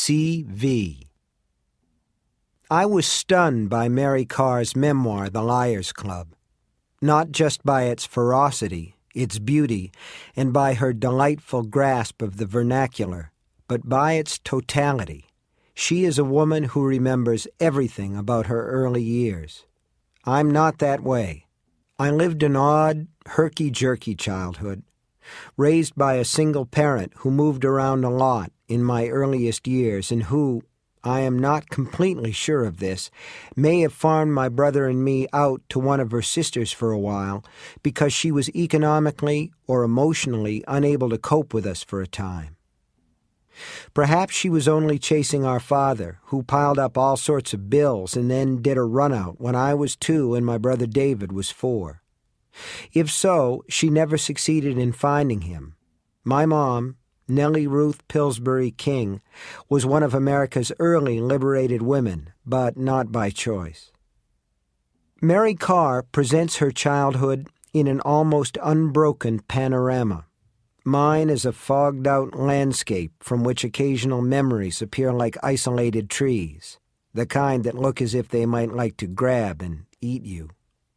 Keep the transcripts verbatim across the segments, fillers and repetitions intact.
C V I was stunned by Mary Karr's memoir, The Liars Club, not just by its ferocity, its beauty, and by her delightful grasp of the vernacular, but by its totality. She is a woman who remembers everything about her early years. I'm not that way. I lived an odd, herky-jerky childhood, raised by a single parent who moved around a lot in my earliest years and who, I am not completely sure of this, may have farmed my brother and me out to one of her sisters for a while because she was economically or emotionally unable to cope with us for a time. Perhaps she was only chasing our father, who piled up all sorts of bills and then did a run-out when I was two and my brother David was four. If so, she never succeeded in finding him. My mom, Nellie Ruth Pillsbury King, was one of America's early liberated women, but not by choice. Mary Karr presents her childhood in an almost unbroken panorama. Mine is a fogged-out landscape from which occasional memories appear like isolated trees, the kind that look as if they might like to grab and eat you.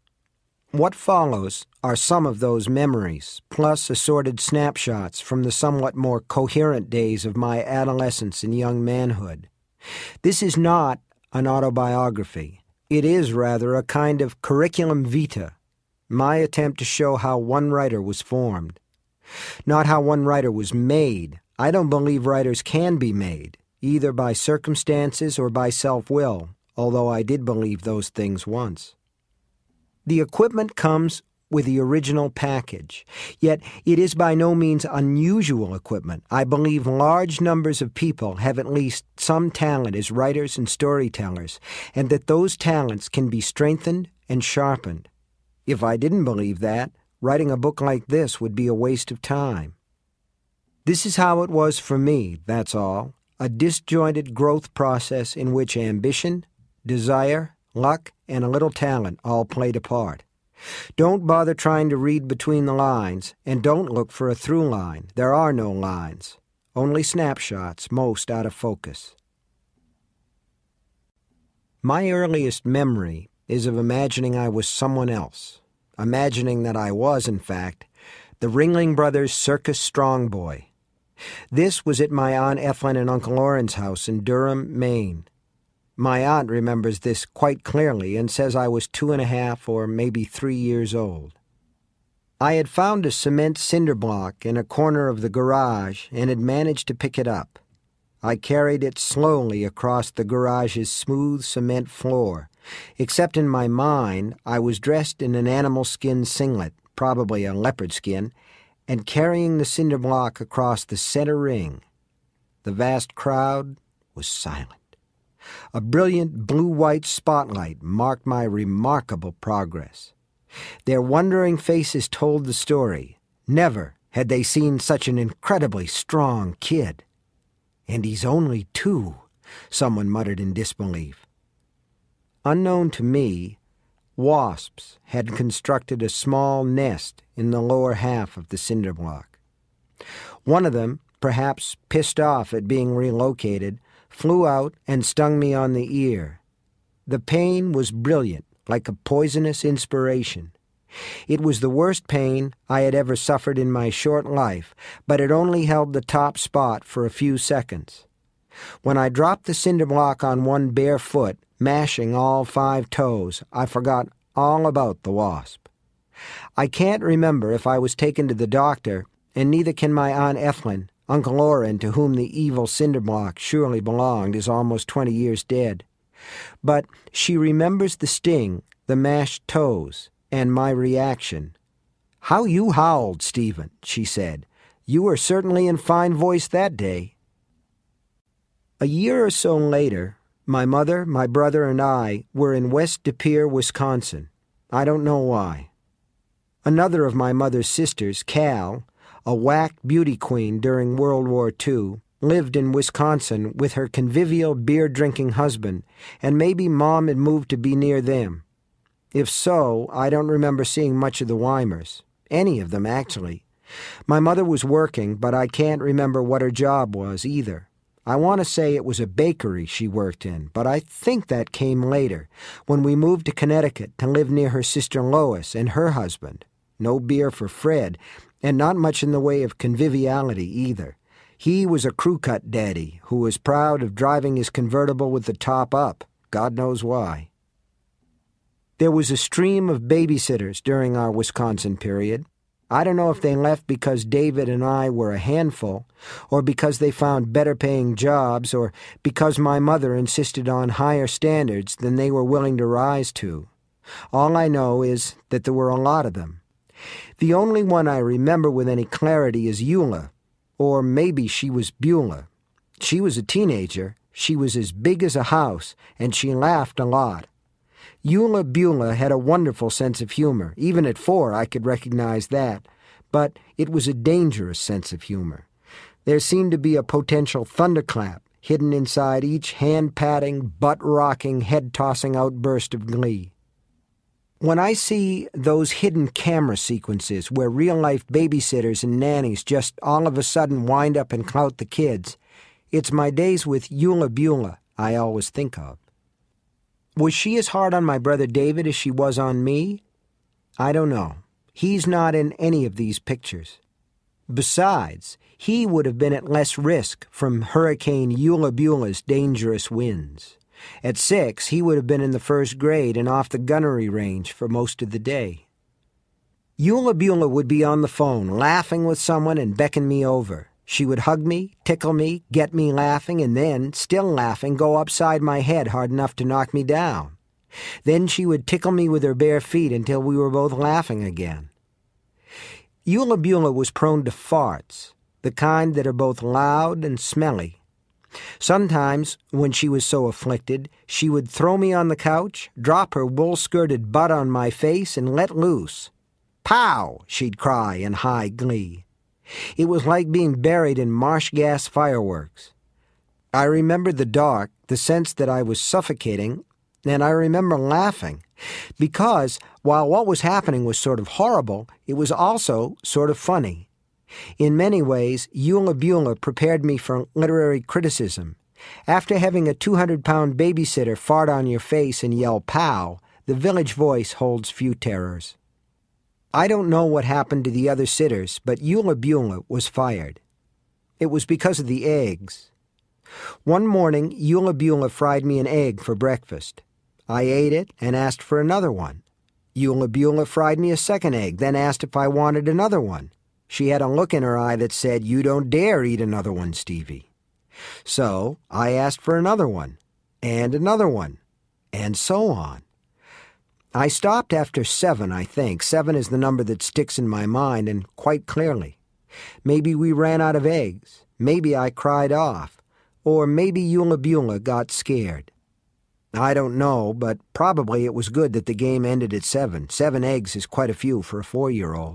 What follows are some of those memories, plus assorted snapshots from the somewhat more coherent days of my adolescence and young manhood. This is not an autobiography. It is, rather, a kind of curriculum vitae, my attempt to show how one writer was formed. Not how one writer was made. I don't believe writers can be made, either by circumstances or by self-will, although I did believe those things once. The equipment comes with the original package, yet it is by no means unusual equipment. I believe large numbers of people have at least some talent as writers and storytellers, and that those talents can be strengthened and sharpened. If I didn't believe that, writing a book like this would be a waste of time. This is how it was for me, that's all, a disjointed growth process in which ambition, desire, luck, and a little talent all played a part. Don't bother trying to read between the lines, and don't look for a through line. There are no lines, only snapshots, most out of focus. My earliest memory is of imagining I was someone else, imagining that I was, in fact, the Ringling Brothers Circus Strong Boy. This was at my Aunt Ethelyn and Uncle Orrin's house in Durham, Maine. My aunt remembers this quite clearly and says I was two and a half or maybe three years old. I had found a cement cinder block in a corner of the garage and had managed to pick it up. I carried it slowly across the garage's smooth cement floor. Except in my mind, I was dressed in an animal skin singlet, probably a leopard skin, and carrying the cinder block across the center ring. The vast crowd was silent. A brilliant blue-white spotlight marked my remarkable progress. Their wondering faces told the story. Never had they seen such an incredibly strong kid. And he's only two, someone muttered in disbelief. Unknown to me, wasps had constructed a small nest in the lower half of the cinder block. One of them, perhaps pissed off at being relocated, flew out and stung me on the ear. The pain was brilliant, like a poisonous inspiration. It was the worst pain I had ever suffered in my short life, but it only held the top spot for a few seconds. When I dropped the cinder block on one bare foot, mashing all five toes, I forgot all about the wasp. I can't remember if I was taken to the doctor, and neither can my Aunt Ethelyn. Uncle Orrin, to whom the evil cinder block surely belonged, is almost twenty years dead. But she remembers the sting, the mashed toes, and my reaction. "How you howled, Stephen," she said. "You were certainly in fine voice that day." A year or so later, my mother, my brother, and I were in West De Pere, Wisconsin. I don't know why. Another of my mother's sisters, Cal, a whacked beauty queen during World War Two, lived in Wisconsin with her convivial beer-drinking husband, and maybe Mom had moved to be near them. If so, I don't remember seeing much of the Weimers. Any of them, actually. My mother was working, but I can't remember what her job was either. I want to say it was a bakery she worked in, but I think that came later, when we moved to Connecticut to live near her sister Lois and her husband. No beer for Fred, and not much in the way of conviviality either. He was a crew-cut daddy who was proud of driving his convertible with the top up, God knows why. There was a stream of babysitters during our Wisconsin period. I don't know if they left because David and I were a handful, or because they found better-paying jobs, or because my mother insisted on higher standards than they were willing to rise to. All I know is that there were a lot of them. The only one I remember with any clarity is Eula, or maybe she was Beulah. She was a teenager, she was as big as a house, and she laughed a lot. Eula Beulah had a wonderful sense of humor. Even at four I could recognize that. But it was a dangerous sense of humor. There seemed to be a potential thunderclap hidden inside each hand-patting, butt-rocking, head-tossing outburst of glee. When I see those hidden camera sequences where real-life babysitters and nannies just all of a sudden wind up and clout the kids, it's my days with Eula Beulah I always think of. Was she as hard on my brother David as she was on me? I don't know. He's not in any of these pictures. Besides, he would have been at less risk from Hurricane Eula Beulah's dangerous winds. At six, he would have been in the first grade and off the gunnery range for most of the day. Eula Beulah would be on the phone, laughing with someone and beckon me over. She would hug me, tickle me, get me laughing, and then, still laughing, go upside my head hard enough to knock me down. Then she would tickle me with her bare feet until we were both laughing again. Eula Beulah was prone to farts, the kind that are both loud and smelly. Sometimes, when she was so afflicted, she would throw me on the couch, drop her wool-skirted butt on my face, and let loose. "Pow!" she'd cry in high glee. It was like being buried in marsh gas fireworks. I remember the dark, the sense that I was suffocating, and I remember laughing, because while what was happening was sort of horrible, it was also sort of funny. In many ways, Eula Beulah prepared me for literary criticism. After having a two hundred pound babysitter fart on your face and yell "pow," the Village Voice holds few terrors. I don't know what happened to the other sitters, but Eula Beulah was fired. It was because of the eggs. One morning, Eula Beulah fried me an egg for breakfast. I ate it and asked for another one. Eula Beulah fried me a second egg, then asked if I wanted another one. She had a look in her eye that said, "You don't dare eat another one, Stevie." So I asked for another one, and another one, and so on. I stopped after seven, I think. Seven is the number that sticks in my mind, and quite clearly. Maybe we ran out of eggs. Maybe I cried off. Or maybe Eula Beulah got scared. I don't know, but probably it was good that the game ended at seven. Seven eggs is quite a few for a four-year-old.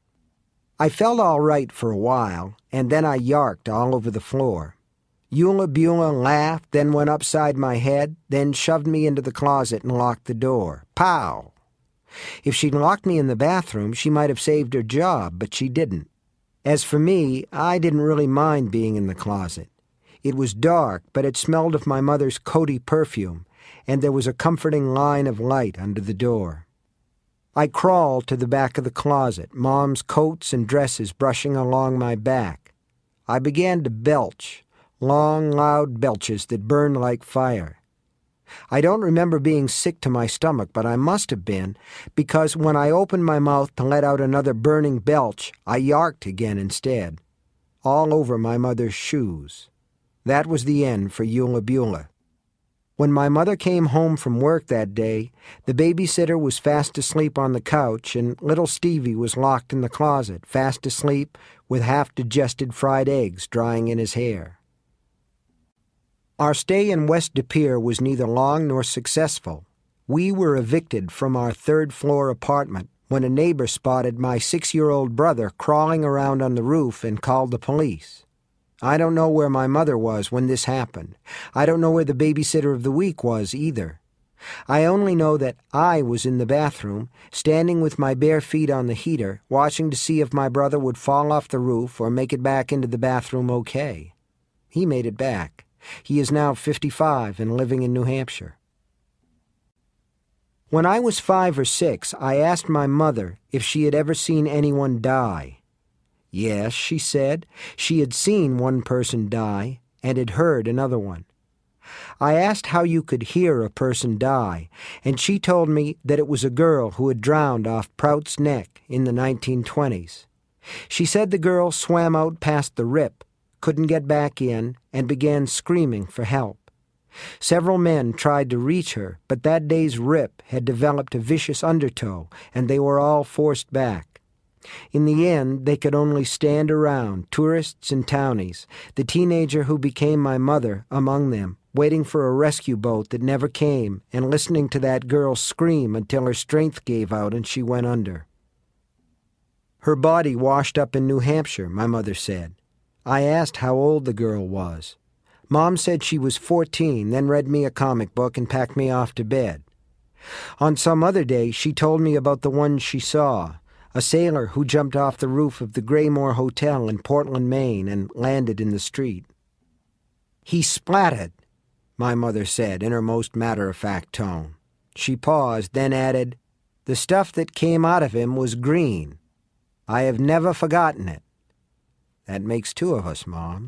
I felt all right for a while, and then I yarked all over the floor. Eula Beulah laughed, then went upside my head, then shoved me into the closet and locked the door. Pow! If she'd locked me in the bathroom, she might have saved her job, but she didn't. As for me, I didn't really mind being in the closet. It was dark, but it smelled of my mother's Coty perfume, and there was a comforting line of light under the door. I crawled to the back of the closet, Mom's coats and dresses brushing along my back. I began to belch. Long, loud belches that burned like fire. I don't remember being sick to my stomach, but I must have been, because when I opened my mouth to let out another burning belch, I yarked again instead, all over my mother's shoes. That was the end for Eula Beulah. When my mother came home from work that day, the babysitter was fast asleep on the couch, and little Stevie was locked in the closet, fast asleep, with half-digested fried eggs drying in his hair. Our stay in West De Pere was neither long nor successful. We were evicted from our third-floor apartment when a neighbor spotted my six-year-old brother crawling around on the roof and called the police. I don't know where my mother was when this happened. I don't know where the babysitter of the week was either. I only know that I was in the bathroom, standing with my bare feet on the heater, watching to see if my brother would fall off the roof or make it back into the bathroom okay. He made it back. He is now fifty-five and living in New Hampshire. When I was five or six, I asked my mother if she had ever seen anyone die. Yes, she said, she had seen one person die and had heard another one. I asked how you could hear a person die, and she told me that it was a girl who had drowned off Prout's Neck in the nineteen twenties. She said the girl swam out past the rip, couldn't get back in, and began screaming for help. Several men tried to reach her, but that day's rip had developed a vicious undertow, and they were all forced back. In the end, they could only stand around, tourists and townies, the teenager who became my mother among them, waiting for a rescue boat that never came and listening to that girl scream until her strength gave out and she went under. Her body washed up in New Hampshire, my mother said. I asked how old the girl was. Mom said she was fourteen, then read me a comic book and packed me off to bed. On some other day, she told me about the one she saw, a sailor who jumped off the roof of the Graymore Hotel in Portland, Maine, and landed in the street. He splattered, my mother said in her most matter-of-fact tone. She paused, then added, the stuff that came out of him was green. I have never forgotten it. That makes two of us, Mom.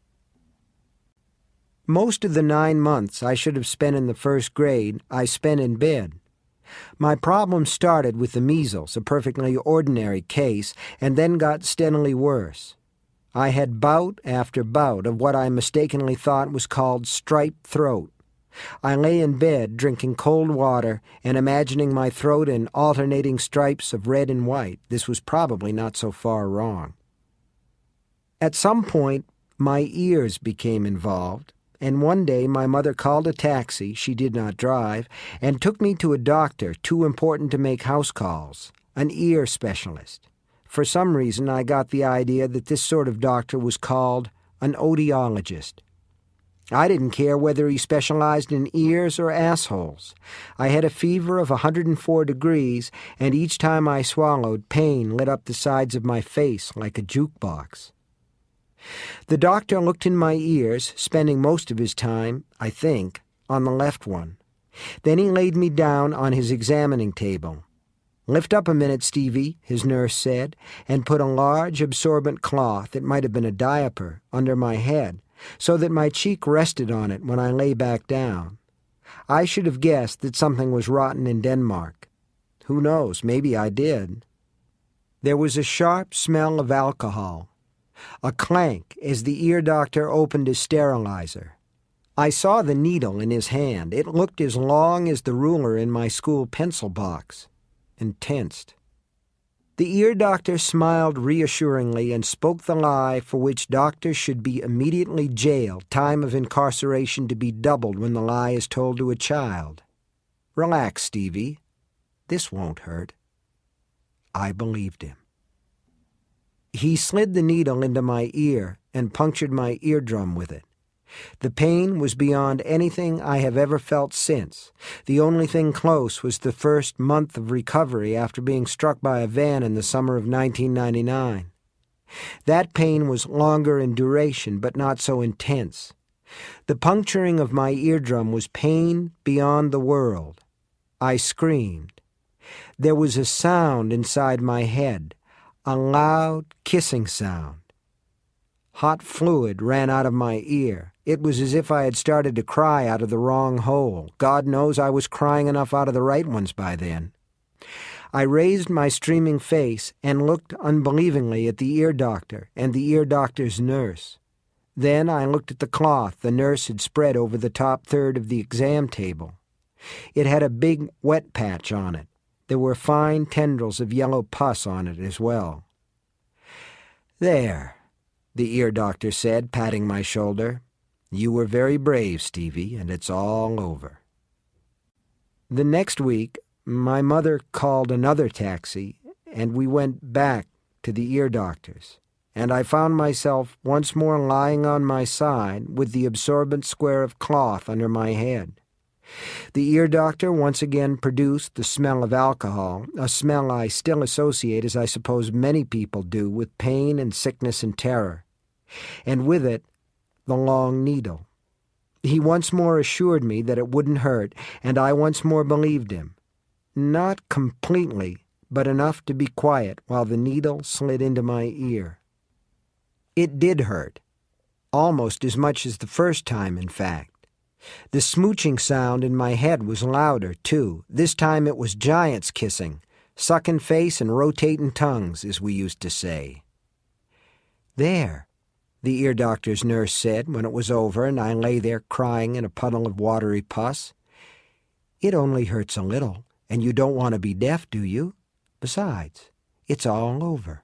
Most of the nine months I should have spent in the first grade, I spent in bed. My problem started with the measles, a perfectly ordinary case, and then got steadily worse. I had bout after bout of what I mistakenly thought was called striped throat. I lay in bed drinking cold water and imagining my throat in alternating stripes of red and white. This was probably not so far wrong. At some point, my ears became involved, and one day my mother called a taxi, she did not drive, and took me to a doctor too important to make house calls, an ear specialist. For some reason, I got the idea that this sort of doctor was called an audiologist. I didn't care whether he specialized in ears or assholes. I had a fever of one hundred four degrees, and each time I swallowed, pain lit up the sides of my face like a jukebox. The doctor looked in my ears, spending most of his time, I think, on the left one. Then he laid me down on his examining table. Lift up a minute, Stevie, his nurse said, and put a large absorbent cloth, it might have been a diaper, under my head, so that my cheek rested on it when I lay back down. I should have guessed that something was rotten in Denmark. Who knows, maybe I did. There was a sharp smell of alcohol. A clank as the ear doctor opened his sterilizer. I saw the needle in his hand. It looked as long as the ruler in my school pencil box, and tensed. The ear doctor smiled reassuringly and spoke the lie for which doctors should be immediately jailed, time of incarceration to be doubled when the lie is told to a child. Relax, Stevie. This won't hurt. I believed him. He slid the needle into my ear and punctured my eardrum with it. The pain was beyond anything I have ever felt since. The only thing close was the first month of recovery after being struck by a van in the summer of nineteen ninety-nine. That pain was longer in duration, but not so intense. The puncturing of my eardrum was pain beyond the world. I screamed. There was a sound inside my head, a loud kissing sound. Hot fluid ran out of my ear. It was as if I had started to cry out of the wrong hole. God knows I was crying enough out of the right ones by then. I raised my streaming face and looked unbelievingly at the ear doctor and the ear doctor's nurse. Then I looked at the cloth the nurse had spread over the top third of the exam table. It had a big wet patch on it. There were fine tendrils of yellow pus on it as well. There, the ear doctor said, patting my shoulder. You were very brave, Stevie, and it's all over. The next week, my mother called another taxi, and we went back to the ear doctor's, and I found myself once more lying on my side with the absorbent square of cloth under my head. The ear doctor once again produced the smell of alcohol, a smell I still associate, as I suppose many people do, with pain and sickness and terror. And with it, the long needle. He once more assured me that it wouldn't hurt, and I once more believed him. Not completely, but enough to be quiet while the needle slid into my ear. It did hurt, almost as much as the first time, in fact. The smooching sound in my head was louder, too. This time it was giants kissing, sucking face and rotating tongues, as we used to say. "There," the ear doctor's nurse said when it was over and I lay there crying in a puddle of watery pus. "It only hurts a little, and you don't want to be deaf, do you? Besides, it's all over."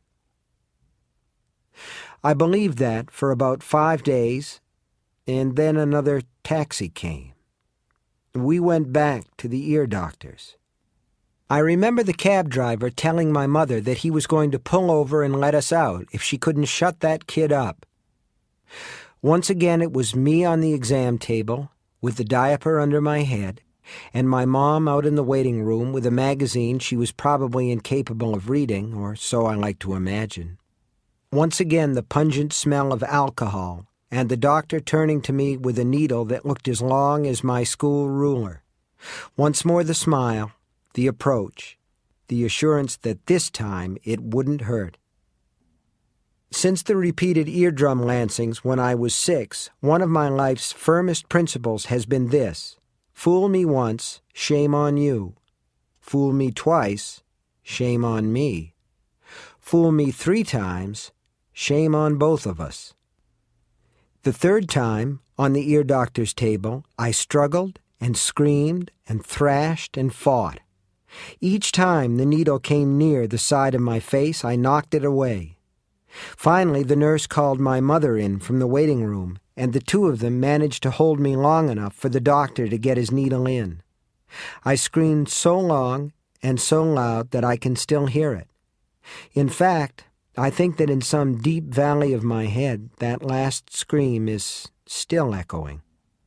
I believed that for about five days, and then another taxi came. We went back to the ear doctor's. I remember the cab driver telling my mother that he was going to pull over and let us out if she couldn't shut that kid up. Once again it was me on the exam table, with the diaper under my head, and my mom out in the waiting room with a magazine she was probably incapable of reading, or so I like to imagine. Once again the pungent smell of alcohol, and the doctor turning to me with a needle that looked as long as my school ruler. Once more the smile, the approach, the assurance that this time it wouldn't hurt. Since the repeated eardrum lancings when I was six, one of my life's firmest principles has been this: fool me once, shame on you. Fool me twice, shame on me. Fool me three times, shame on both of us. The third time, on the ear doctor's table, I struggled and screamed and thrashed and fought. Each time the needle came near the side of my face, I knocked it away. Finally, the nurse called my mother in from the waiting room, and the two of them managed to hold me long enough for the doctor to get his needle in. I screamed so long and so loud that I can still hear it. In fact, I think that in some deep valley of my head, that last scream is still echoing.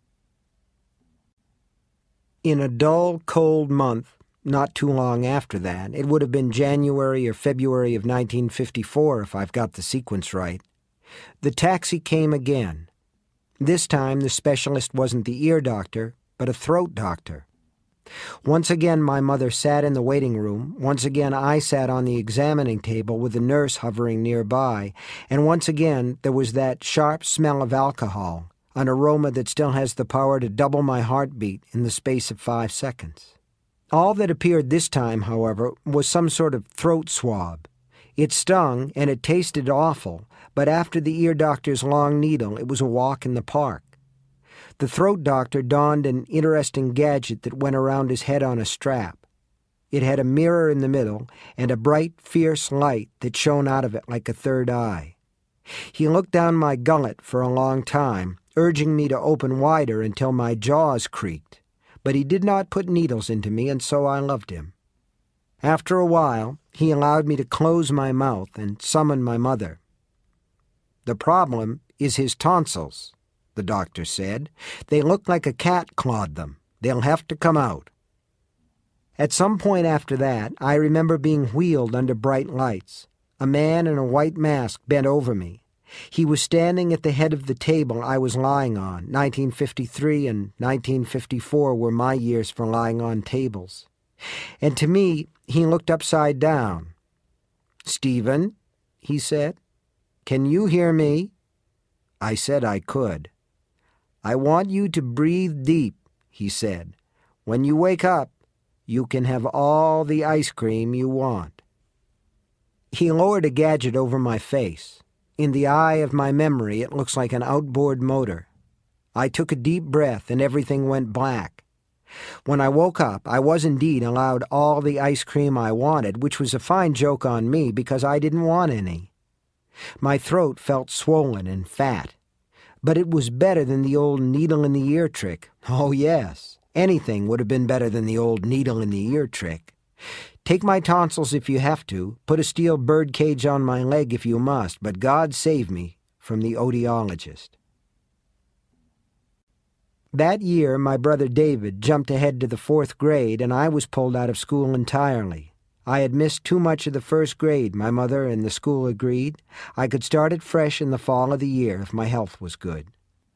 In a dull, cold month, not too long after that, it would have been January or February of nineteen fifty-four if I've got the sequence right, the taxi came again. This time the specialist wasn't the ear doctor, but a throat doctor. Once again my mother sat in the waiting room, once again I sat on the examining table with the nurse hovering nearby, and once again there was that sharp smell of alcohol, an aroma that still has the power to double my heartbeat in the space of five seconds. All that appeared this time, however, was some sort of throat swab. It stung and it tasted awful, but after the ear doctor's long needle, it was a walk in the park. The throat doctor donned an interesting gadget that went around his head on a strap. It had a mirror in the middle and a bright, fierce light that shone out of it like a third eye. He looked down my gullet for a long time, urging me to open wider until my jaws creaked. But he did not put needles into me, and so I loved him. After a while, he allowed me to close my mouth and summon my mother. "The problem is his tonsils," the doctor said. "They look like a cat clawed them. They'll have to come out." At some point after that, I remember being wheeled under bright lights. A man in a white mask bent over me. He was standing at the head of the table I was lying on. nineteen fifty-three and nineteen fifty-four were my years for lying on tables. And to me, he looked upside down. "Stephen," he said, "can you hear me?" I said I could. "I want you to breathe deep," he said. "When you wake up, you can have all the ice cream you want." He lowered a gadget over my face. In the eye of my memory, it looks like an outboard motor. I took a deep breath and everything went black. When I woke up, I was indeed allowed all the ice cream I wanted, which was a fine joke on me because I didn't want any. My throat felt swollen and fat. But it was better than the old needle-in-the-ear trick. Oh, yes, anything would have been better than the old needle-in-the-ear trick. Take my tonsils if you have to, put a steel bird cage on my leg if you must, but God save me from the audiologist. That year, my brother David jumped ahead to the fourth grade, and I was pulled out of school entirely. I had missed too much of the first grade, my mother and the school agreed. I could start it fresh in the fall of the year if my health was good.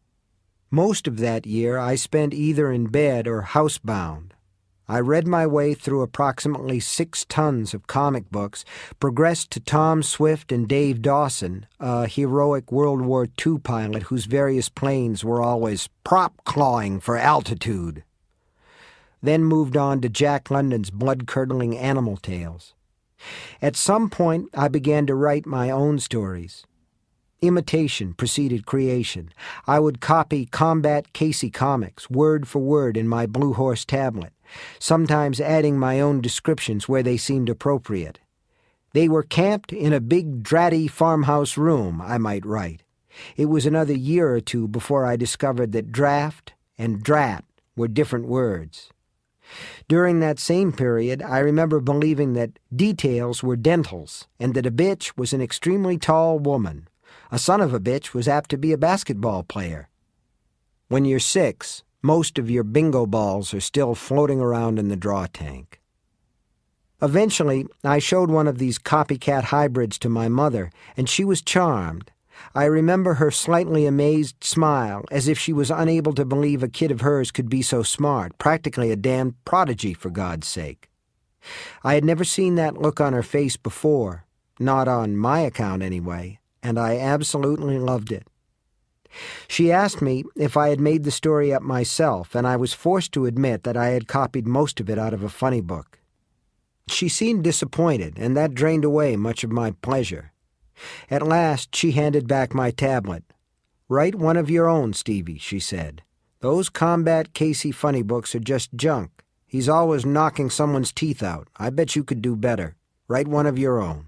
Most of that year I spent either in bed or housebound. I read my way through approximately six tons of comic books, progressed to Tom Swift and Dave Dawson, a heroic World War Two pilot whose various planes were always prop-clawing for altitude. Then moved on to Jack London's blood-curdling animal tales. At some point, I began to write my own stories. Imitation preceded creation. I would copy Combat Casey comics, word for word, in my Blue Horse tablet, sometimes adding my own descriptions where they seemed appropriate. They were camped in a big, dratty farmhouse room, I might write. It was another year or two before I discovered that draft and drat were different words. During that same period, I remember believing that details were dentals and that a bitch was an extremely tall woman. A son of a bitch was apt to be a basketball player. When you're six, most of your bingo balls are still floating around in the draw tank. Eventually, I showed one of these copycat hybrids to my mother, and she was charmed. I remember her slightly amazed smile, as if she was unable to believe a kid of hers could be so smart, practically a damned prodigy, for God's sake. I had never seen that look on her face before, not on my account anyway, and I absolutely loved it. She asked me if I had made the story up myself, and I was forced to admit that I had copied most of it out of a funny book. She seemed disappointed, and that drained away much of my pleasure. At last, she handed back my tablet. "Write one of your own, Stevie," she said. "Those Combat Casey funny books are just junk. He's always knocking someone's teeth out. I bet you could do better. Write one of your own."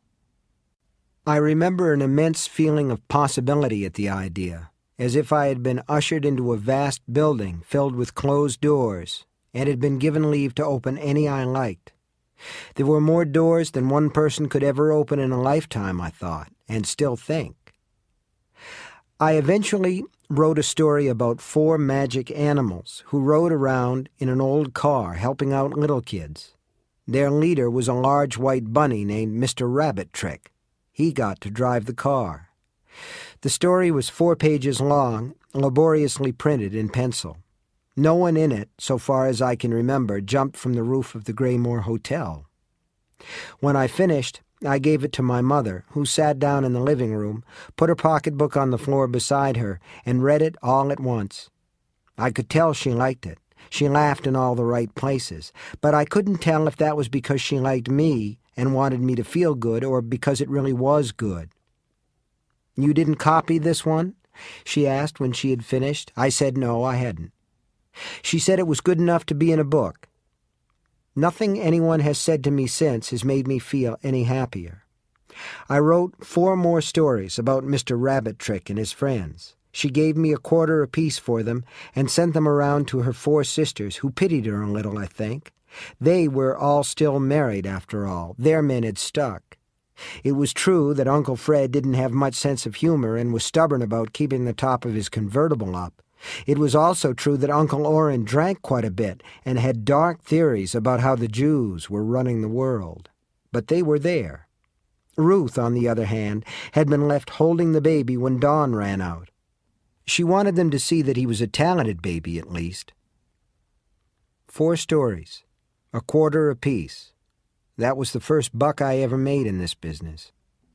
I remember an immense feeling of possibility at the idea, as if I had been ushered into a vast building filled with closed doors, and had been given leave to open any I liked. There were more doors than one person could ever open in a lifetime, I thought, and still think. I eventually wrote a story about four magic animals who rode around in an old car helping out little kids. Their leader was a large white bunny named Mister Rabbit Trick. He got to drive the car. The story was four pages long, laboriously printed in pencil. No one in it, so far as I can remember, jumped from the roof of the Graymore Hotel. When I finished, I gave it to my mother, who sat down in the living room, put her pocketbook on the floor beside her, and read it all at once. I could tell she liked it. She laughed in all the right places, but I couldn't tell if that was because she liked me and wanted me to feel good or because it really was good. "You didn't copy this one?" she asked when she had finished. I said no, I hadn't. She said it was good enough to be in a book. Nothing anyone has said to me since has made me feel any happier. I wrote four more stories about Mister Rabbit Trick and his friends. She gave me a quarter apiece for them and sent them around to her four sisters, who pitied her a little, I think. They were all still married, after all. Their men had stuck. It was true that Uncle Fred didn't have much sense of humor and was stubborn about keeping the top of his convertible up. It was also true that Uncle Orrin drank quite a bit and had dark theories about how the Jews were running the world. But they were there. Ruth, on the other hand, had been left holding the baby when Dawn ran out. She wanted them to see that he was a talented baby, at least. Four stories, a quarter apiece. That was the first buck I ever made in this business.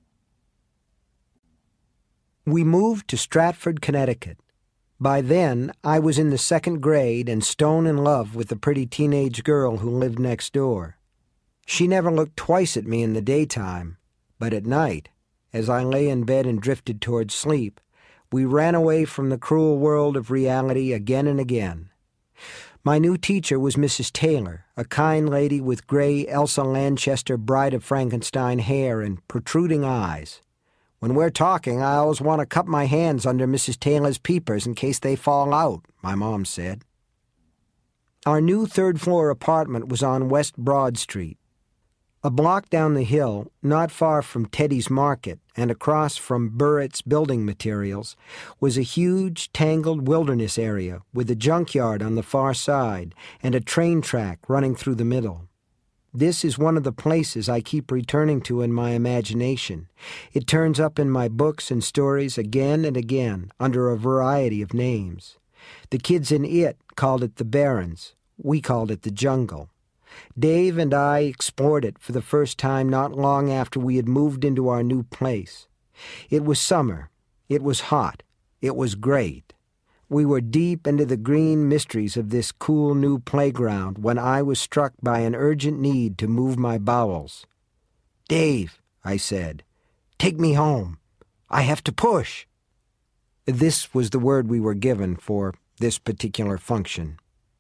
We moved to Stratford, Connecticut. By then, I was in the second grade and stone in love with the pretty teenage girl who lived next door. She never looked twice at me in the daytime, but at night, as I lay in bed and drifted toward sleep, we ran away from the cruel world of reality again and again. My new teacher was Missus Taylor, a kind lady with gray Elsa Lanchester Bride of Frankenstein hair and protruding eyes. "When we're talking, I always want to cup my hands under Missus Taylor's peepers in case they fall out," my mom said. Our new third-floor apartment was on West Broad Street. A block down the hill, not far from Teddy's Market and across from Burritt's Building Materials, was a huge, tangled wilderness area with a junkyard on the far side and a train track running through the middle. This is one of the places I keep returning to in my imagination. It turns up in my books and stories again and again, under a variety of names. The kids in it called it the Barrens. We called it the Jungle. Dave and I explored it for the first time not long after we had moved into our new place. It was summer. It was hot. It was great. We were deep into the green mysteries of this cool new playground when I was struck by an urgent need to move my bowels. "Dave," I said, "take me home. I have to push." This was the word we were given for this particular function.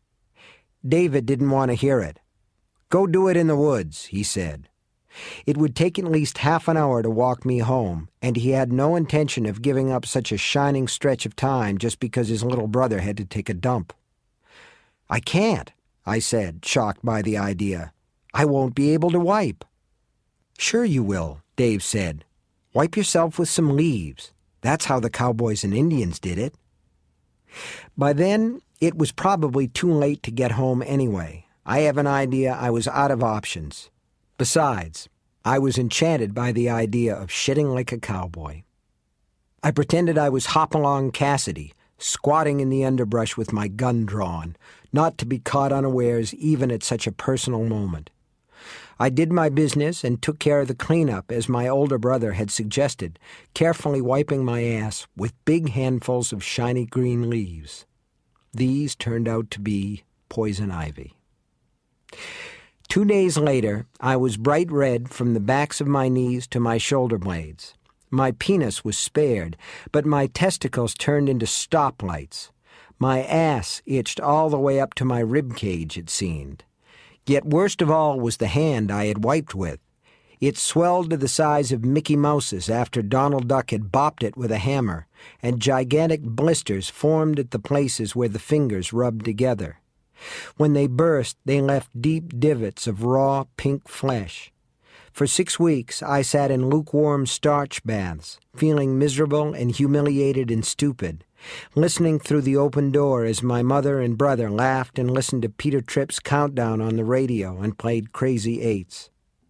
David didn't want to hear it. "Go do it in the woods," he said. It would take at least half an hour to walk me home, and he had no intention of giving up such a shining stretch of time just because his little brother had to take a dump. "I can't," I said, shocked by the idea. "I won't be able to wipe." "Sure you will," Dave said. "Wipe yourself with some leaves. That's how the cowboys and Indians did it." By then, it was probably too late to get home anyway. I have an idea I was out of options. Besides, I was enchanted by the idea of shitting like a cowboy. I pretended I was Hopalong Cassidy, squatting in the underbrush with my gun drawn, not to be caught unawares even at such a personal moment. I did my business and took care of the cleanup as my older brother had suggested, carefully wiping my ass with big handfuls of shiny green leaves. These turned out to be poison ivy. Two days later, I was bright red from the backs of my knees to my shoulder blades. My penis was spared, but my testicles turned into stoplights. My ass itched all the way up to my rib cage, it seemed. Yet worst of all was the hand I had wiped with. It swelled to the size of Mickey Mouse's after Donald Duck had bopped it with a hammer, and gigantic blisters formed at the places where the fingers rubbed together. When they burst, they left deep divots of raw pink flesh. For six weeks, I sat in lukewarm starch baths, feeling miserable and humiliated and stupid, listening through the open door as my mother and brother laughed and listened to Peter Tripp's countdown on the radio and played Crazy Eights.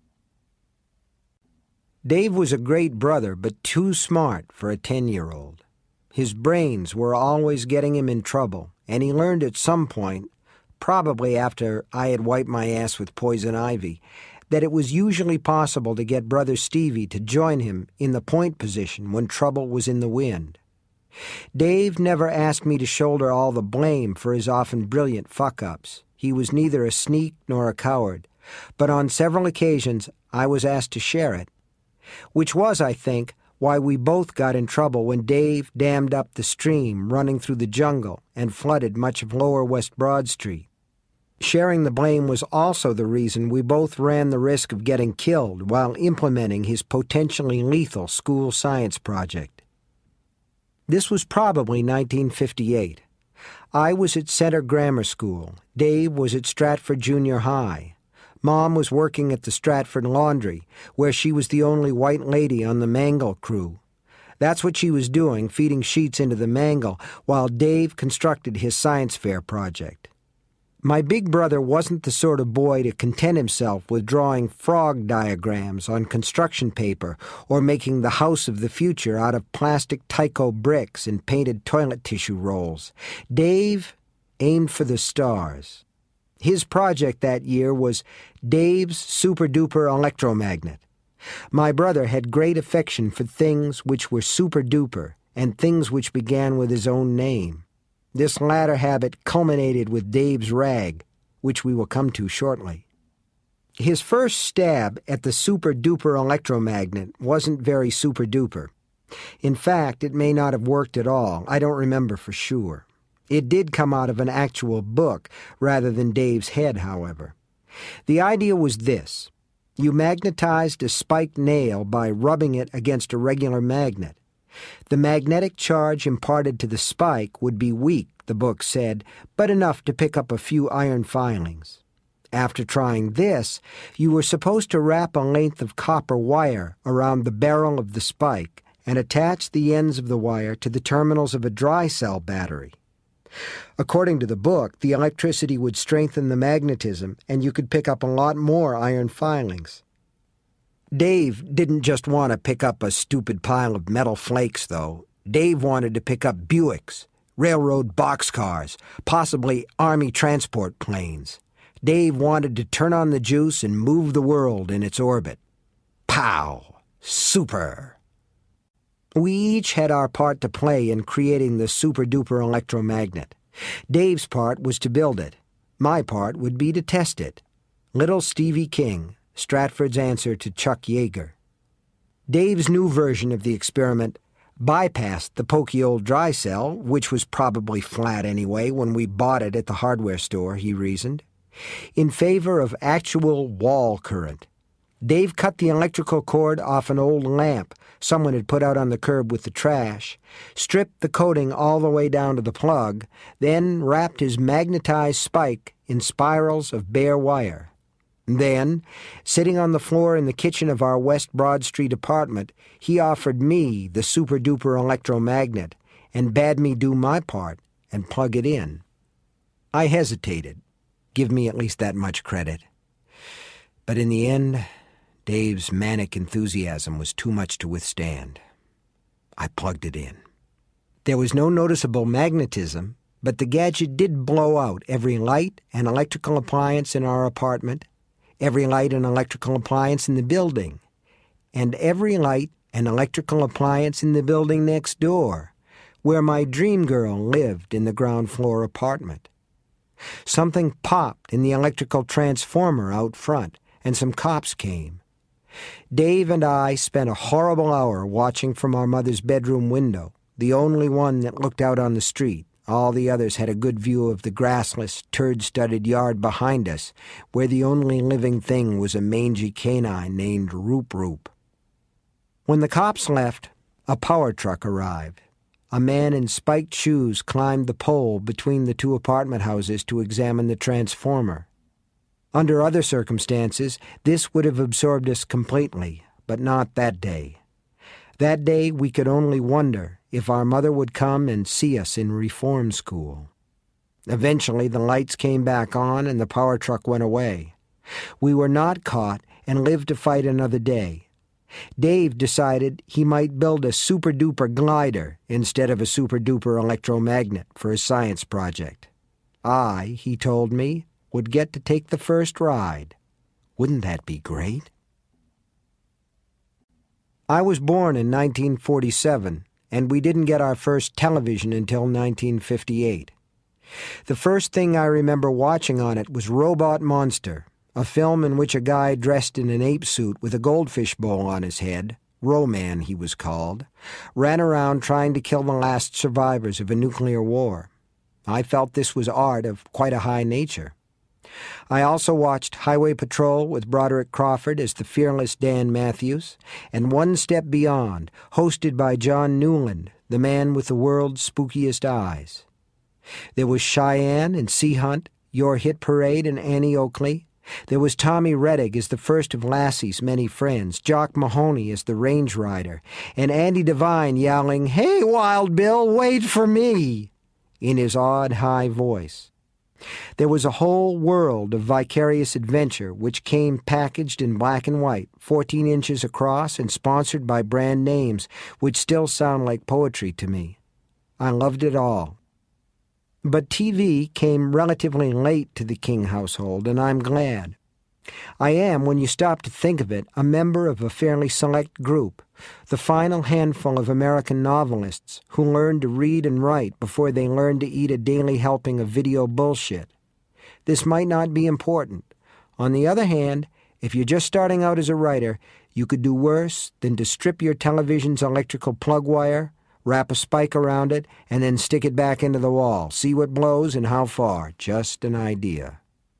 Dave was a great brother, but too smart for a ten-year-old. His brains were always getting him in trouble, and he learned at some point, probably after I had wiped my ass with poison ivy, that it was usually possible to get Brother Stevie to join him in the point position when trouble was in the wind. Dave never asked me to shoulder all the blame for his often brilliant fuck-ups. He was neither a sneak nor a coward, but on several occasions I was asked to share it, which was, I think, why we both got in trouble when Dave dammed up the stream running through the jungle and flooded much of Lower West Broad Street. Sharing the blame was also the reason we both ran the risk of getting killed while implementing his potentially lethal school science project. This was probably nineteen fifty-eight. I was at Center Grammar School. Dave was at Stratford Junior High. Mom was working at the Stratford Laundry, where she was the only white lady on the Mangle crew. That's what she was doing, feeding sheets into the Mangle, while Dave constructed his science fair project. My big brother wasn't the sort of boy to content himself with drawing frog diagrams on construction paper or making the house of the future out of plastic Tyco bricks and painted toilet tissue rolls. Dave aimed for the stars. His project that year was Dave's super-duper electromagnet. My brother had great affection for things which were super-duper and things which began with his own name. This latter habit culminated with Dave's rag, which we will come to shortly. His first stab at the super-duper electromagnet wasn't very super-duper. In fact, it may not have worked at all. I don't remember for sure. It did come out of an actual book rather than Dave's head, however. The idea was this. You magnetized a spiked nail by rubbing it against a regular magnet. The magnetic charge imparted to the spike would be weak, the book said, but enough to pick up a few iron filings. After trying this, you were supposed to wrap a length of copper wire around the barrel of the spike and attach the ends of the wire to the terminals of a dry cell battery. According to the book, the electricity would strengthen the magnetism, and you could pick up a lot more iron filings. Dave didn't just want to pick up a stupid pile of metal flakes, though. Dave wanted to pick up Buicks, railroad boxcars, possibly Army transport planes. Dave wanted to turn on the juice and move the world in its orbit. Pow! Super! We each had our part to play in creating the super-duper electromagnet. Dave's part was to build it. My part would be to test it. Little Stevie King, Stratford's answer to Chuck Yeager. Dave's new version of the experiment bypassed the pokey old dry cell, which was probably flat anyway when we bought it at the hardware store, he reasoned, in favor of actual wall current. Dave cut the electrical cord off an old lamp someone had put out on the curb with the trash, stripped the coating all the way down to the plug, then wrapped his magnetized spike in spirals of bare wire. Then, sitting on the floor in the kitchen of our West Broad Street apartment, he offered me the super-duper electromagnet and bade me do my part and plug it in. I hesitated. Give me at least that much credit. But in the end, Dave's manic enthusiasm was too much to withstand. I plugged it in. There was no noticeable magnetism, but the gadget did blow out every light and electrical appliance in our apartment, every light and electrical appliance in the building, and every light and electrical appliance in the building next door, where my dream girl lived in the ground floor apartment. Something popped in the electrical transformer out front, and some cops came. Dave and I spent a horrible hour watching from our mother's bedroom window, the only one that looked out on the street. All the others had a good view of the grassless, turd-studded yard behind us, where the only living thing was a mangy canine named Roop Roop. When the cops left, a power truck arrived. A man in spiked shoes climbed the pole between the two apartment houses to examine the transformer. Under other circumstances, this would have absorbed us completely, but not that day. That day we could only wonder if our mother would come and see us in reform school. Eventually the lights came back on and the power truck went away. We were not caught and lived to fight another day. Dave decided he might build a super-duper glider instead of a super-duper electromagnet for his science project. I, he told me, would get to take the first ride. Wouldn't that be great? I was born in nineteen forty-seven, and we didn't get our first television until nineteen fifty-eight. The first thing I remember watching on it was Robot Monster, a film in which a guy dressed in an ape suit with a goldfish bowl on his head, Ro-Man he was called, ran around trying to kill the last survivors of a nuclear war. I felt this was art of quite a high nature. I also watched Highway Patrol with Broderick Crawford as the fearless Dan Matthews, and One Step Beyond, hosted by John Newland, the man with the world's spookiest eyes. There was Cheyenne and Sea Hunt, Your Hit Parade and Annie Oakley. There was Tommy Rettig as the first of Lassie's many friends, Jock Mahoney as the range rider, and Andy Devine yelling, "Hey, Wild Bill, wait for me!" in his odd high voice. There was a whole world of vicarious adventure which came packaged in black and white, fourteen inches across and sponsored by brand names which still sound like poetry to me. I loved it all. But T V came relatively late to the King household, and I'm glad. I am, when you stop to think of it, a member of a fairly select group, the final handful of American novelists who learned to read and write before they learned to eat a daily helping of video bullshit. This might not be important. On the other hand, if you're just starting out as a writer, you could do worse than to strip your television's electrical plug wire, wrap a spike around it, and then stick it back into the wall. See what blows and how far. Just an idea.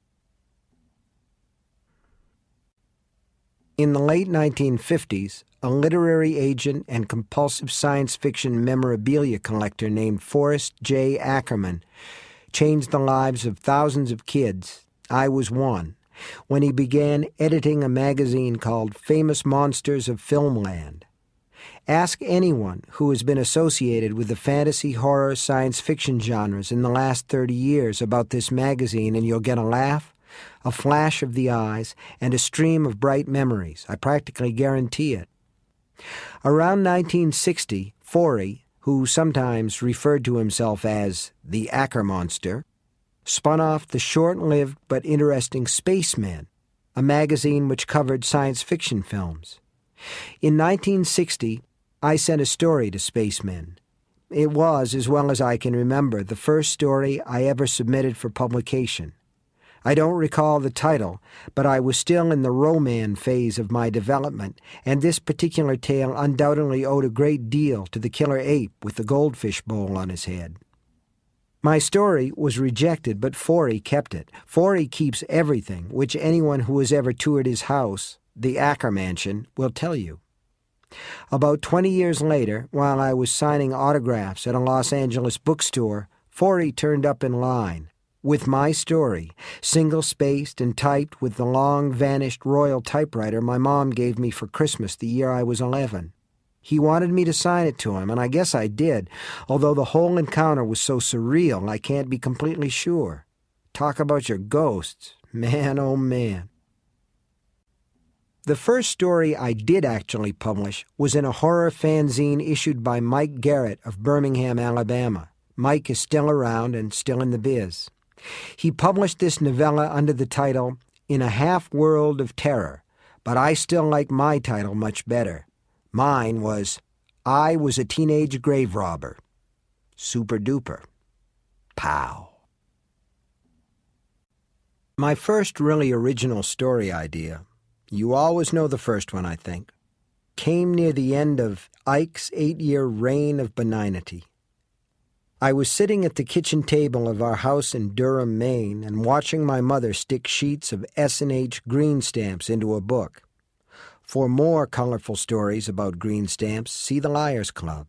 In the late nineteen fifties, a literary agent and compulsive science fiction memorabilia collector named Forrest J. Ackerman changed the lives of thousands of kids. I was one, when he began editing a magazine called Famous Monsters of Filmland. Ask anyone who has been associated with the fantasy, horror, science fiction genres in the last thirty years about this magazine, and you'll get a laugh, a flash of the eyes, and a stream of bright memories. I practically guarantee it. Around nineteen sixty, Forey, who sometimes referred to himself as the Acker Monster, spun off the short-lived but interesting Spaceman, a magazine which covered science fiction films. In nineteen sixty, I sent a story to Spacemen. It was, as well as I can remember, the first story I ever submitted for publication. I don't recall the title, but I was still in the Roman phase of my development, and this particular tale undoubtedly owed a great deal to the killer ape with the goldfish bowl on his head. My story was rejected, but Forey kept it. Forey keeps everything, which anyone who has ever toured his house, the Acker Mansion, will tell you. About twenty years later, while I was signing autographs at a Los Angeles bookstore, Forey turned up in line with my story, single-spaced and typed with the long-vanished Royal typewriter my mom gave me for Christmas the year I was eleven. He wanted me to sign it to him, and I guess I did, although the whole encounter was so surreal I can't be completely sure. Talk about your ghosts. Man, oh man. The first story I did actually publish was in a horror fanzine issued by Mike Garrett of Birmingham, Alabama. Mike is still around and still in the biz. He published this novella under the title In a Half-World of Terror, but I still like my title much better. Mine was I Was a Teenage Grave Robber. Super duper. Pow. My first really original story idea, you always know the first one, I think, came near the end of Ike's eight-year reign of benignity. I was sitting at the kitchen table of our house in Durham, Maine, and watching my mother stick sheets of S and H green stamps into a book. For more colorful stories about green stamps, see the Liars Club.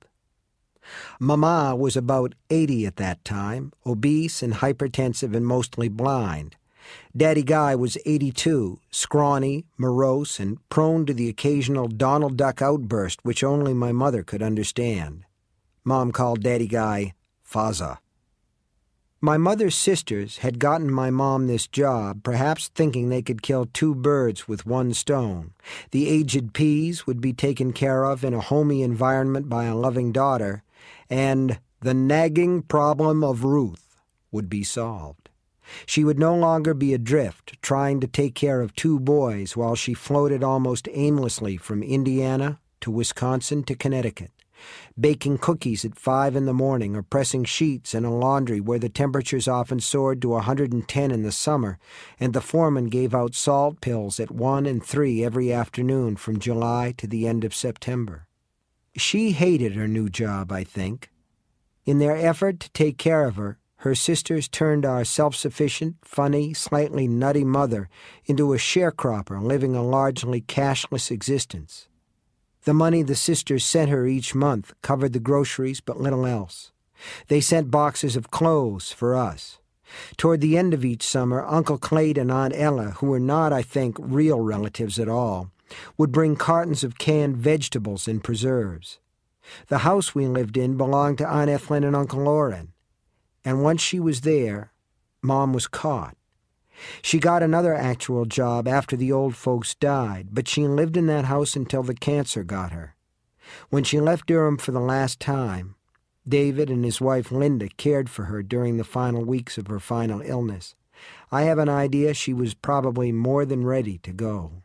Mama was about eighty at that time, obese and hypertensive and mostly blind. Daddy Guy was eighty-two, scrawny, morose, and prone to the occasional Donald Duck outburst which only my mother could understand. Mom called Daddy Guy Faza. My mother's sisters had gotten my mom this job, perhaps thinking they could kill two birds with one stone. The aged Peas would be taken care of in a homey environment by a loving daughter, and the nagging problem of Ruth would be solved. She would no longer be adrift, trying to take care of two boys while she floated almost aimlessly from Indiana to Wisconsin to Connecticut, baking cookies at five in the morning or pressing sheets in a laundry where the temperatures often soared to one hundred ten in the summer, and the foreman gave out salt pills at one and three every afternoon from July to the end of September. She hated her new job, I think. In their effort to take care of her, her sisters turned our self-sufficient, funny, slightly nutty mother into a sharecropper living a largely cashless existence. The money the sisters sent her each month covered the groceries but little else. They sent boxes of clothes for us. Toward the end of each summer, Uncle Clayton and Aunt Ella, who were not, I think, real relatives at all, would bring cartons of canned vegetables and preserves. The house we lived in belonged to Aunt Ethelyn and Uncle Loren, and once she was there, Mom was caught. She got another actual job after the old folks died, but she lived in that house until the cancer got her. When she left Durham for the last time, David and his wife Linda cared for her during the final weeks of her final illness. I have an idea she was probably more than ready to go.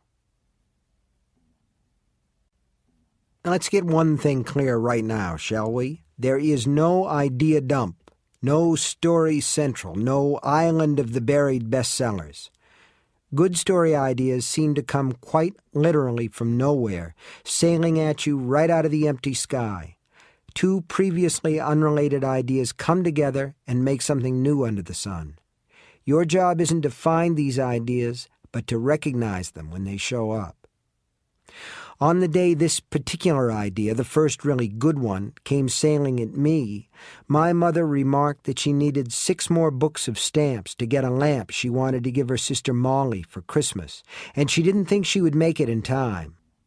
Let's get one thing clear right now, shall we? There is no idea dump. No story central, no island of the buried bestsellers. Good story ideas seem to come quite literally from nowhere, sailing at you right out of the empty sky. Two previously unrelated ideas come together and make something new under the sun. Your job isn't to find these ideas, but to recognize them when they show up. On the day this particular idea, the first really good one, came sailing at me, my mother remarked that she needed six more books of stamps to get a lamp she wanted to give her sister Molly for Christmas, and she didn't think she would make it in time.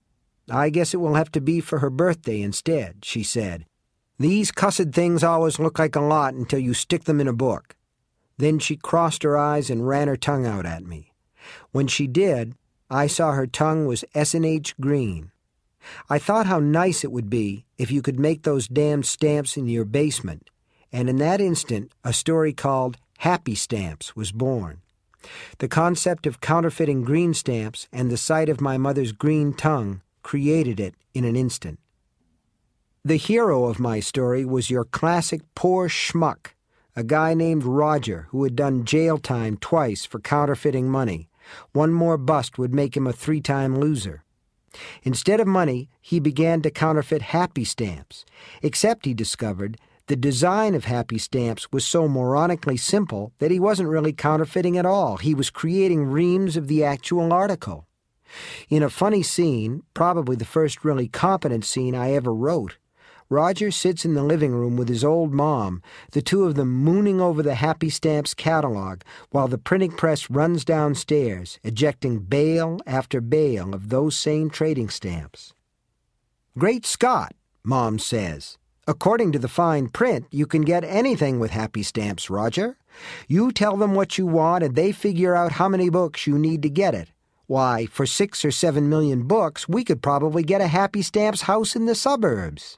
I guess it will have to be for her birthday instead, she said. These cussed things always look like a lot until you stick them in a book. Then she crossed her eyes and ran her tongue out at me. When she did, I saw her tongue was S and H green. I thought how nice it would be if you could make those damned stamps in your basement, and in that instant a story called Happy Stamps was born. The concept of counterfeiting green stamps and the sight of my mother's green tongue created it in an instant. The hero of my story was your classic poor schmuck, a guy named Roger who had done jail time twice for counterfeiting money. One more bust would make him a three-time loser. Instead of money, he began to counterfeit happy stamps, except he discovered the design of happy stamps was so moronically simple that he wasn't really counterfeiting at all. He was creating reams of the actual article. In a funny scene, probably the first really competent scene I ever wrote, Roger sits in the living room with his old mom, the two of them mooning over the Happy Stamps catalog, while the printing press runs downstairs, ejecting bale after bale of those same trading stamps. "Great Scott," Mom says. "According to the fine print, you can get anything with Happy Stamps, Roger. You tell them what you want and they figure out how many books you need to get it. Why, for six or seven million books, we could probably get a Happy Stamps house in the suburbs."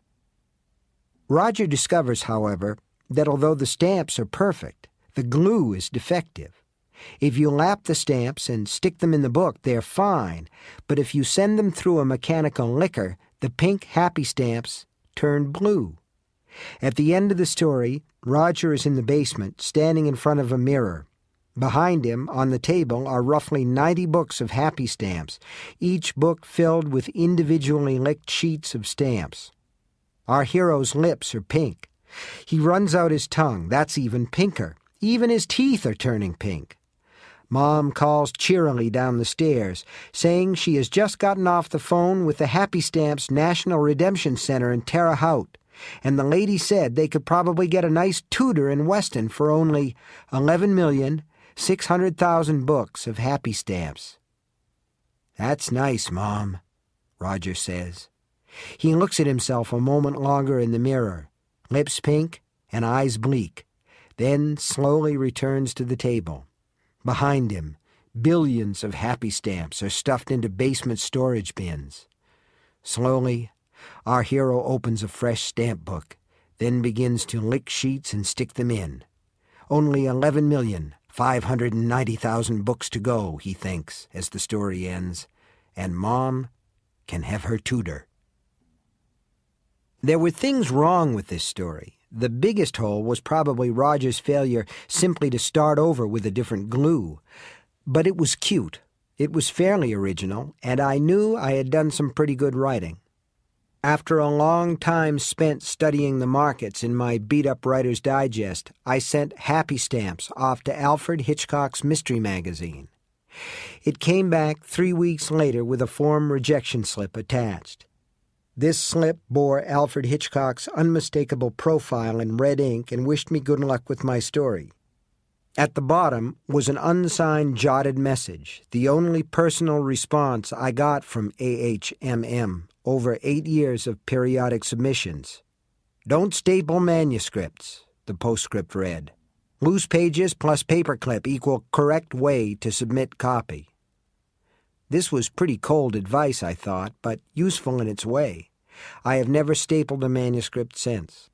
Roger discovers, however, that although the stamps are perfect, the glue is defective. If you lap the stamps and stick them in the book, they're fine, but if you send them through a mechanical liquor, the pink happy stamps turn blue. At the end of the story, Roger is in the basement, standing in front of a mirror. Behind him, on the table, are roughly ninety books of happy stamps, each book filled with individually licked sheets of stamps. Our hero's lips are pink. He runs out his tongue. That's even pinker. Even his teeth are turning pink. Mom calls cheerily down the stairs, saying she has just gotten off the phone with the Happy Stamps National Redemption Center in Terre Haute, and the lady said they could probably get a nice tutor in Weston for only eleven million six hundred thousand books of happy stamps. "That's nice, Mom," Roger says. He looks at himself a moment longer in the mirror, lips pink and eyes bleak, then slowly returns to the table. Behind him, billions of happy stamps are stuffed into basement storage bins. Slowly, our hero opens a fresh stamp book, then begins to lick sheets and stick them in. Only eleven million five hundred ninety thousand books to go, he thinks, as the story ends, and Mom can have her tutor. There were things wrong with this story. The biggest hole was probably Roger's failure simply to start over with a different glue. But it was cute. It was fairly original, and I knew I had done some pretty good writing. After a long time spent studying the markets in my beat-up Writer's Digest, I sent Happy Stamps off to Alfred Hitchcock's Mystery Magazine. It came back three weeks later with a form rejection slip attached. This slip bore Alfred Hitchcock's unmistakable profile in red ink and wished me good luck with my story. At the bottom was an unsigned jotted message, the only personal response I got from A H M M over eight years of periodic submissions. "Don't staple manuscripts," the postscript read. "Loose pages plus paperclip equal correct way to submit copy." This was pretty cold advice, I thought, but useful in its way. I have never stapled a manuscript since.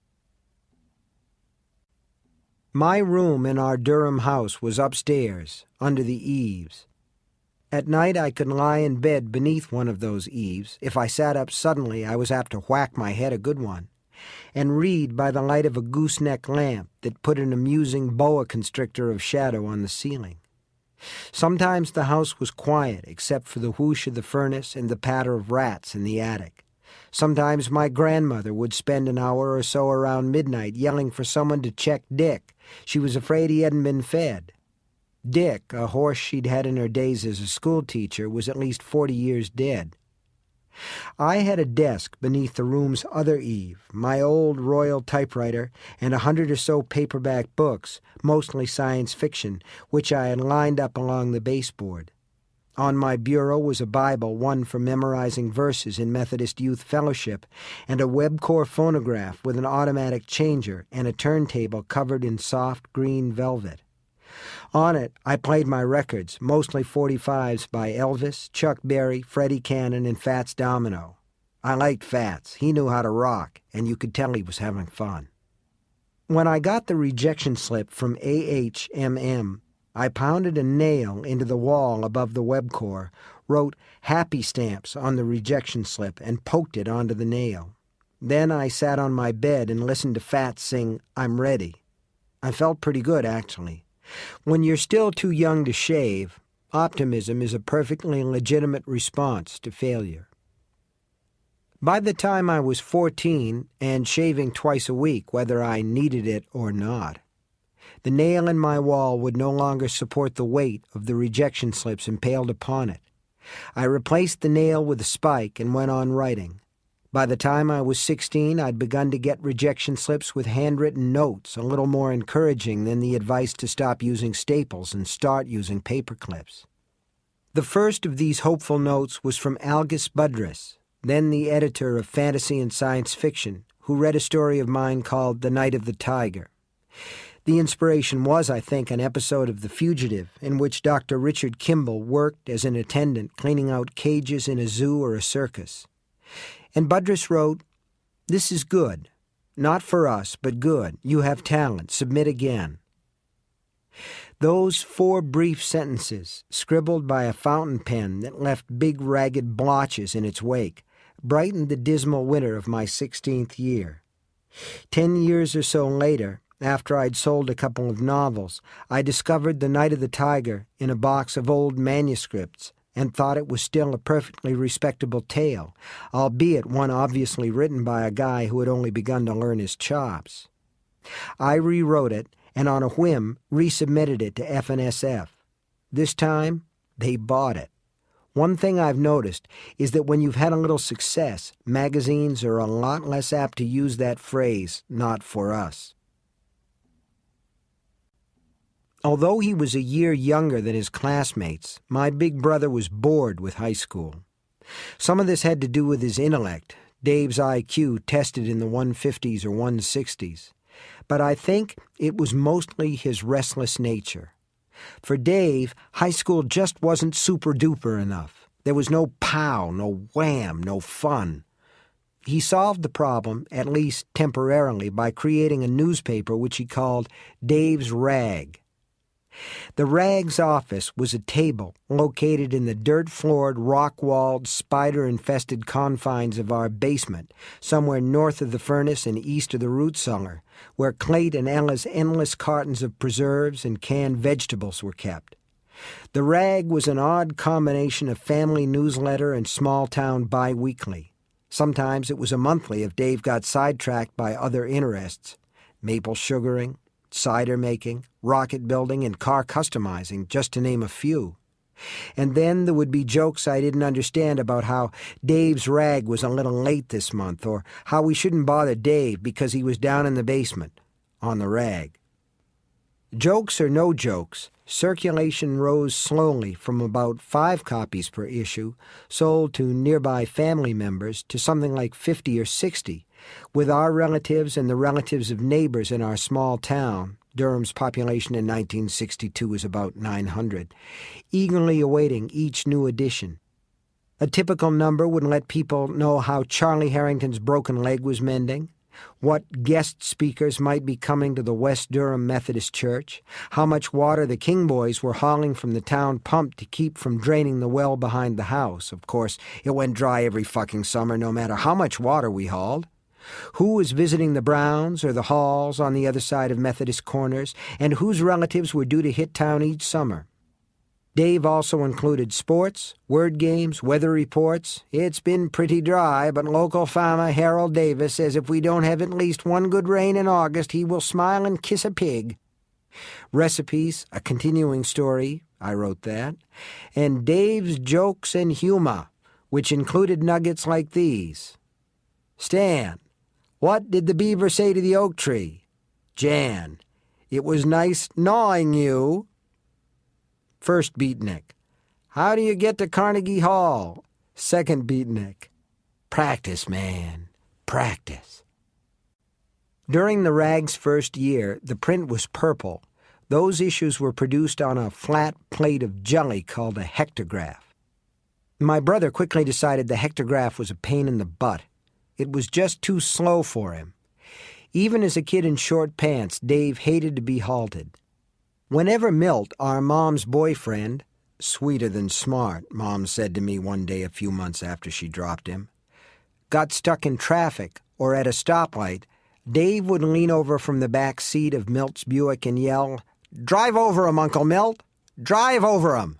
My room in our Durham house was upstairs, under the eaves. At night I could lie in bed beneath one of those eaves. If I sat up suddenly, I was apt to whack my head a good one, and read by the light of a gooseneck lamp that put an amusing boa constrictor of shadow on the ceiling. Sometimes the house was quiet, except for the whoosh of the furnace and the patter of rats in the attic. Sometimes my grandmother would spend an hour or so around midnight yelling for someone to check Dick. She was afraid he hadn't been fed. Dick, a horse she'd had in her days as a schoolteacher, was at least forty years dead. I had a desk beneath the room's other eave, my old Royal typewriter, and a hundred or so paperback books, mostly science fiction, which I had lined up along the baseboard. On my bureau was a Bible, one for memorizing verses in Methodist Youth Fellowship, and a Webcor phonograph with an automatic changer and a turntable covered in soft green velvet. On it, I played my records, mostly forty-fives by Elvis, Chuck Berry, Freddie Cannon, and Fats Domino. I liked Fats. He knew how to rock, and you could tell he was having fun. When I got the rejection slip from A H M M, I pounded a nail into the wall above the Webcor, wrote happy stamps on the rejection slip, and poked it onto the nail. Then I sat on my bed and listened to Fats sing I'm Ready. I felt pretty good, actually. When you're still too young to shave, optimism is a perfectly legitimate response to failure. By the time I was fourteen and shaving twice a week, whether I needed it or not, the nail in my wall would no longer support the weight of the rejection slips impaled upon it. I replaced the nail with a spike and went on writing. By the time I was sixteen, I'd begun to get rejection slips with handwritten notes, a little more encouraging than the advice to stop using staples and start using paper clips. The first of these hopeful notes was from Algis Budrys, then the editor of Fantasy and Science Fiction, who read a story of mine called The Night of the Tiger. The inspiration was, I think, an episode of The Fugitive, in which Doctor Richard Kimball worked as an attendant cleaning out cages in a zoo or a circus. And Budrys wrote, "This is good. Not for us, but good. You have talent. Submit again." Those four brief sentences, scribbled by a fountain pen that left big ragged blotches in its wake, brightened the dismal winter of my sixteenth year. Ten years or so later, after I'd sold a couple of novels, I discovered The Night of the Tiger in a box of old manuscripts and thought it was still a perfectly respectable tale, albeit one obviously written by a guy who had only begun to learn his chops. I rewrote it and on a whim resubmitted it to F N S F. This time, they bought it. One thing I've noticed is that when you've had a little success, magazines are a lot less apt to use that phrase, "not for us." Although he was a year younger than his classmates, my big brother was bored with high school. Some of this had to do with his intellect. Dave's I Q tested in the one fifties or one sixties. But I think it was mostly his restless nature. For Dave, high school just wasn't super-duper enough. There was no pow, no wham, no fun. He solved the problem, at least temporarily, by creating a newspaper which he called Dave's Rag. The Rag's office was a table located in the dirt-floored, rock-walled, spider-infested confines of our basement, somewhere north of the furnace and east of the root cellar, where Clayt and Ella's endless cartons of preserves and canned vegetables were kept. The Rag was an odd combination of family newsletter and small-town bi-weekly. Sometimes it was a monthly if Dave got sidetracked by other interests, maple sugaring, cider making, rocket building, and car customizing, just to name a few. And then there would be jokes I didn't understand about how Dave's Rag was a little late this month, or how we shouldn't bother Dave because he was down in the basement, on the Rag. Jokes or no jokes, circulation rose slowly from about five copies per issue, sold to nearby family members, to something like fifty or sixty, with our relatives and the relatives of neighbors in our small town — Durham's population in nineteen sixty-two was about nine hundred — eagerly awaiting each new edition. A typical number would let people know how Charlie Harrington's broken leg was mending, what guest speakers might be coming to the West Durham Methodist Church, how much water the King boys were hauling from the town pump to keep from draining the well behind the house. Of course, it went dry every fucking summer no matter how much water we hauled. Who was visiting the Browns or the Halls on the other side of Methodist Corners, and whose relatives were due to hit town each summer. Dave also included sports, word games, weather reports. It's been pretty dry, but local farmer Harold Davis says if we don't have at least one good rain in August, he will smile and kiss a pig. Recipes, a continuing story, I wrote that, and Dave's Jokes and Humor, which included nuggets like these. Stan, what did the beaver say to the oak tree? Jan, it was nice gnawing you. First beatnik, How do you get to Carnegie Hall? Second beatnik. Practice, man. Practice. During the rag's first year, the print was purple. Those issues were produced on a flat plate of jelly called a hectograph. My brother quickly decided the hectograph was a pain in the butt. It was just too slow for him. Even as a kid in short pants, Dave hated to be halted. Whenever Milt, our mom's boyfriend, sweeter than smart, Mom said to me one day a few months after she dropped him, got stuck in traffic or at a stoplight, Dave would lean over from the back seat of Milt's Buick and yell, "Drive over him, Uncle Milt! Drive over him!"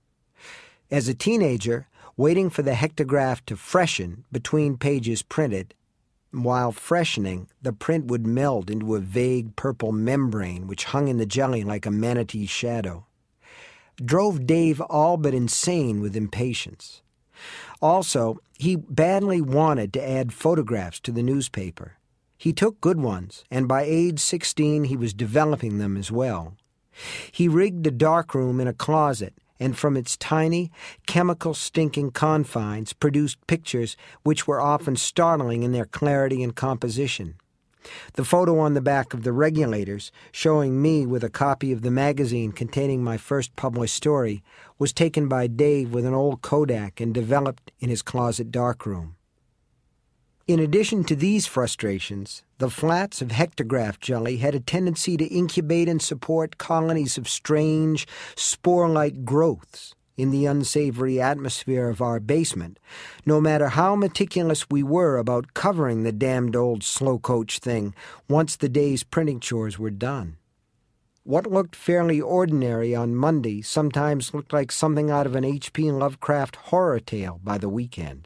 As a teenager, waiting for the hectograph to freshen between pages printed, while freshening, the print would melt into a vague purple membrane which hung in the jelly like a manatee's shadow, drove Dave all but insane with impatience. Also, he badly wanted to add photographs to the newspaper. He took good ones, and by age sixteen he was developing them as well. He rigged a darkroom in a closet, and from its tiny, chemical-stinking confines produced pictures which were often startling in their clarity and composition. The photo on the back of the Regulators, showing me with a copy of the magazine containing my first published story, was taken by Dave with an old Kodak and developed in his closet darkroom. In addition to these frustrations, the flats of hectograph jelly had a tendency to incubate and support colonies of strange, spore-like growths in the unsavory atmosphere of our basement, no matter how meticulous we were about covering the damned old slow-coach thing once the day's printing chores were done. What looked fairly ordinary on Monday sometimes looked like something out of an H P Lovecraft horror tale by the weekend.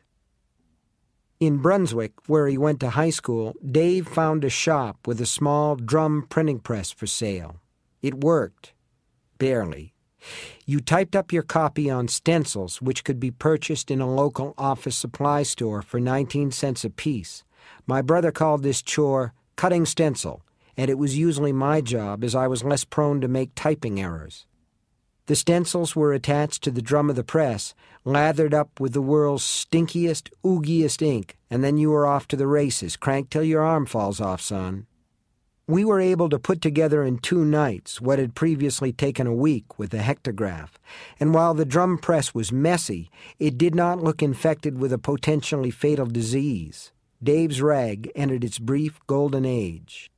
In Brunswick, where he went to high school, Dave found a shop with a small drum printing press for sale. It worked. Barely. You typed up your copy on stencils, which could be purchased in a local office supply store for nineteen cents apiece. My brother called this chore cutting stencil, and it was usually my job as I was less prone to make typing errors. The stencils were attached to the drum of the press, lathered up with the world's stinkiest, oogiest ink, and then you were off to the races. Crank till your arm falls off, son. We were able to put together in two nights what had previously taken a week with the hectograph, and while the drum press was messy, it did not look infected with a potentially fatal disease. Dave's rag entered its brief golden age.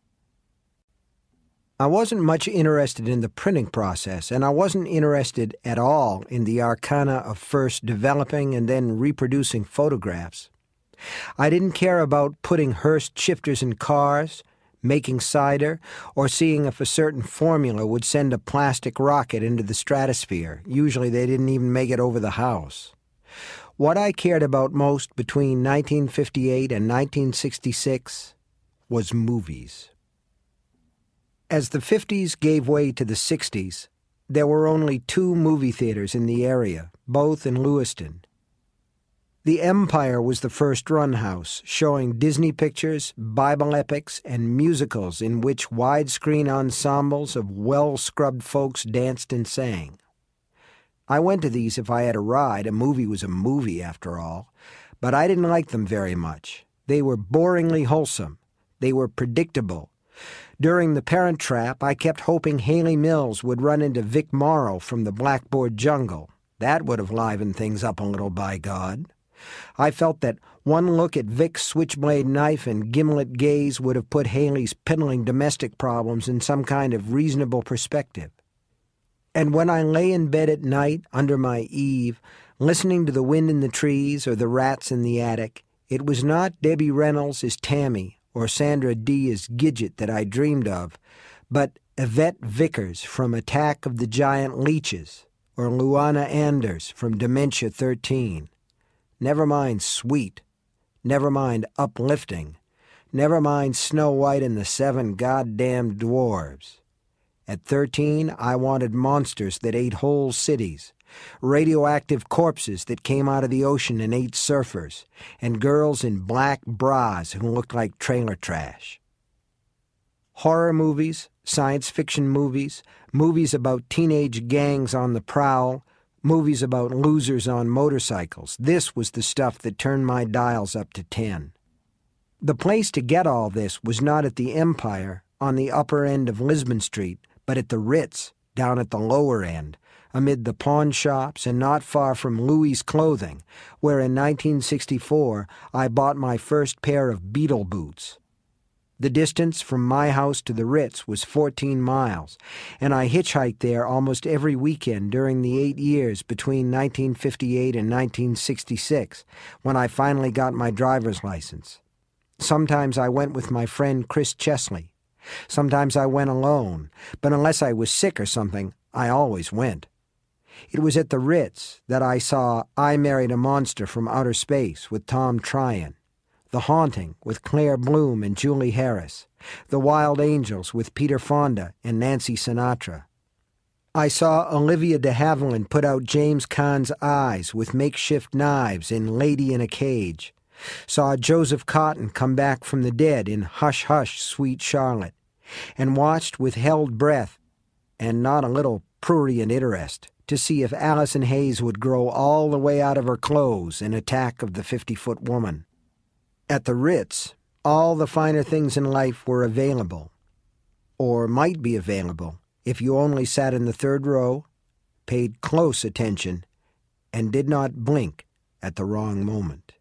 I wasn't much interested in the printing process, and I wasn't interested at all in the arcana of first developing and then reproducing photographs. I didn't care about putting Hearst shifters in cars, making cider, or seeing if a certain formula would send a plastic rocket into the stratosphere. Usually they didn't even make it over the house. What I cared about most between nineteen fifty-eight and nineteen sixty-six was movies. As the fifties gave way to the sixties, there were only two movie theaters in the area, both in Lewiston. The Empire was the first run house, showing Disney pictures, Bible epics, and musicals in which widescreen ensembles of well-scrubbed folks danced and sang. I went to these if I had a ride. A movie was a movie, after all. But I didn't like them very much. They were boringly wholesome. They were predictable. During The Parent Trap, I kept hoping Haley Mills would run into Vic Morrow from the Blackboard Jungle. That would have livened things up a little, by God. I felt that one look at Vic's switchblade knife and gimlet gaze would have put Haley's piddling domestic problems in some kind of reasonable perspective. And when I lay in bed at night under my eave, listening to the wind in the trees or the rats in the attic, it was not Debbie Reynolds as Tammy or Sandra Dee as Gidget that I dreamed of, but Yvette Vickers from Attack of the Giant Leeches, or Luana Anders from Dementia thirteen. Never mind sweet. Never mind uplifting. Never mind Snow White and the Seven Goddamned Dwarves. At thirteen, I wanted monsters that ate whole cities, radioactive corpses that came out of the ocean and ate surfers, and girls in black bras who looked like trailer trash. Horror movies, science fiction movies, movies about teenage gangs on the prowl, movies about losers on motorcycles. This was the stuff that turned my dials up to ten. The place to get all this was not at the Empire, on the upper end of Lisbon Street, but at the Ritz, down at the lower end, amid the pawn shops and not far from Louis' Clothing, where in nineteen sixty-four I bought my first pair of Beetle boots. The distance from my house to the Ritz was fourteen miles, and I hitchhiked there almost every weekend during the eight years between nineteen fifty-eight and nineteen sixty-six, when I finally got my driver's license. Sometimes I went with my friend Chris Chesley. Sometimes I went alone, but unless I was sick or something, I always went. It was at the Ritz that I saw I Married a Monster from Outer Space with Tom Tryon, The Haunting with Claire Bloom and Julie Harris, The Wild Angels with Peter Fonda and Nancy Sinatra. I saw Olivia de Havilland put out James Caan's eyes with makeshift knives in Lady in a Cage, saw Joseph Cotten come back from the dead in Hush Hush, Sweet Charlotte, and watched with held breath and not a little prurient interest to see if Allison Hayes would grow all the way out of her clothes in Attack of the Fifty-Foot Woman. At the Ritz, all the finer things in life were available, or might be available, if you only sat in the third row, paid close attention, and did not blink at the wrong moment.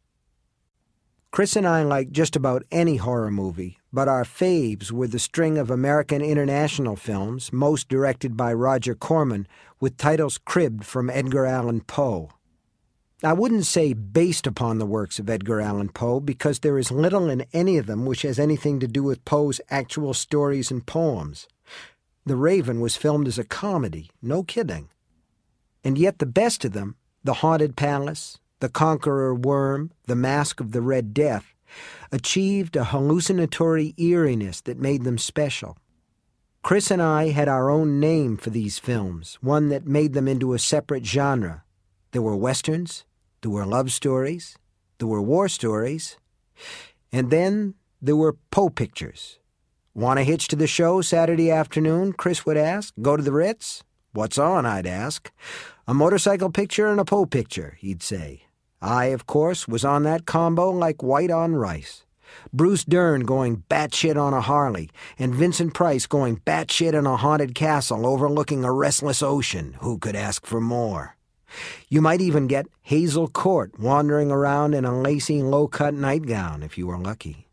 Chris and I liked just about any horror movie, but our faves were the string of American international films, most directed by Roger Corman, with titles cribbed from Edgar Allan Poe. I wouldn't say based upon the works of Edgar Allan Poe, because there is little in any of them which has anything to do with Poe's actual stories and poems. The Raven was filmed as a comedy, no kidding. And yet the best of them, The Haunted Palace, The Conqueror Worm, The Mask of the Red Death, achieved a hallucinatory eeriness that made them special. Chris and I had our own name for these films, one that made them into a separate genre. There were westerns, there were love stories, there were war stories, and then there were Poe pictures. Want to hitch to the show Saturday afternoon? Chris would ask. Go to the Ritz? What's on? I'd ask. A motorcycle picture and a Poe picture, he'd say. I, of course, was on that combo like white on rice. Bruce Dern going batshit on a Harley, and Vincent Price going batshit in a haunted castle overlooking a restless ocean. Who could ask for more? You might even get Hazel Court wandering around in a lacy, low-cut nightgown if you were lucky.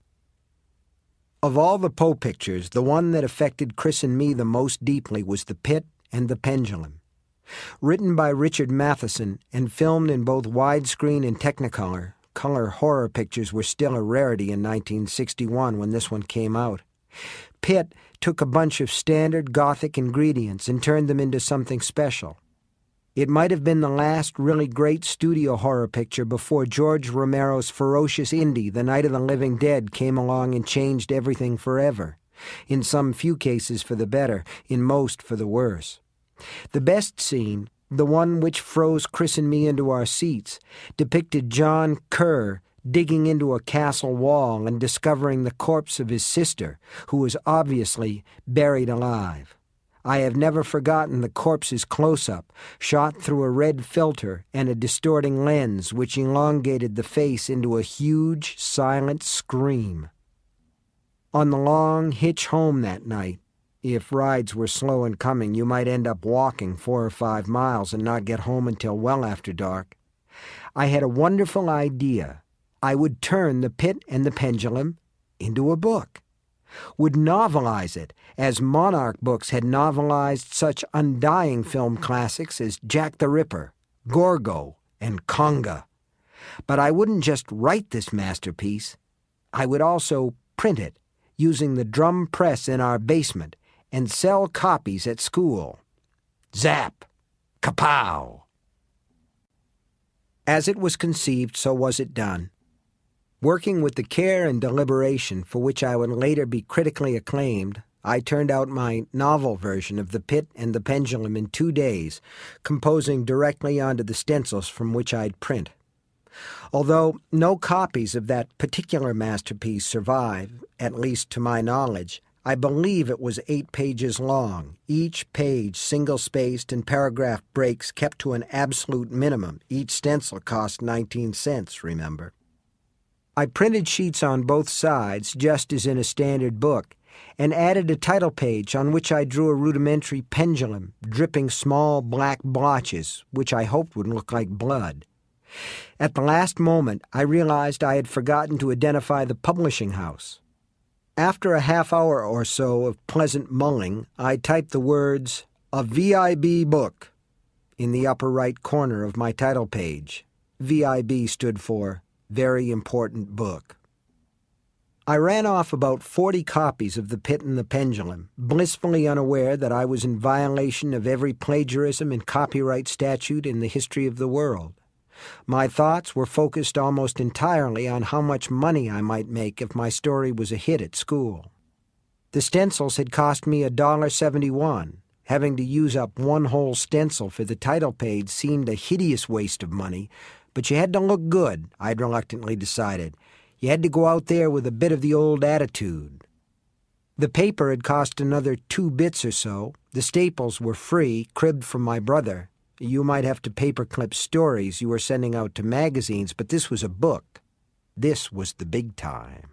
Of all the Poe pictures, the one that affected Chris and me the most deeply was The Pit and the Pendulum. Written by Richard Matheson and filmed in both widescreen and Technicolor, color horror pictures were still a rarity in nineteen sixty-one when this one came out. Pitt took a bunch of standard Gothic ingredients and turned them into something special. It might have been the last really great studio horror picture before George Romero's ferocious indie, The Night of the Living Dead, came along and changed everything forever. In some few cases for the better, in most for the worse. The best scene, the one which froze Chris and me into our seats, depicted John Kerr digging into a castle wall and discovering the corpse of his sister, who was obviously buried alive. I have never forgotten the corpse's close-up, shot through a red filter and a distorting lens which elongated the face into a huge, silent scream. On the long hitch home that night, if rides were slow in coming, you might end up walking four or five miles and not get home until well after dark. I had a wonderful idea. I would turn The Pit and the Pendulum into a book. Would novelize it, as Monarch Books had novelized such undying film classics as Jack the Ripper, Gorgo, and Conga. But I wouldn't just write this masterpiece. I would also print it, using the drum press in our basement, and sell copies at school. Zap! Kapow! As it was conceived, so was it done. Working with the care and deliberation for which I would later be critically acclaimed, I turned out my novel version of The Pit and the Pendulum in two days, composing directly onto the stencils from which I'd print. Although no copies of that particular masterpiece survive, at least to my knowledge, I believe it was eight pages long, each page single-spaced and paragraph breaks kept to an absolute minimum. Each stencil cost nineteen cents, remember. I printed sheets on both sides, just as in a standard book, and added a title page on which I drew a rudimentary pendulum, dripping small black blotches, which I hoped would look like blood. At the last moment, I realized I had forgotten to identify the publishing house. After a half hour or so of pleasant mulling, I typed the words, "A V I B book," in the upper right corner of my title page. V I B stood for Very Important Book. I ran off about forty copies of The Pit and the Pendulum, blissfully unaware that I was in violation of every plagiarism and copyright statute in the history of the world. My thoughts were focused almost entirely on how much money I might make if my story was a hit at school. The stencils had cost me one dollar seventy-one. Having to use up one whole stencil for the title page seemed a hideous waste of money, but you had to look good, I'd reluctantly decided. You had to go out there with a bit of the old attitude. The paper had cost another two bits or so. The staples were free, cribbed from my brother. You might have to paperclip stories you were sending out to magazines, but this was a book. This was the big time.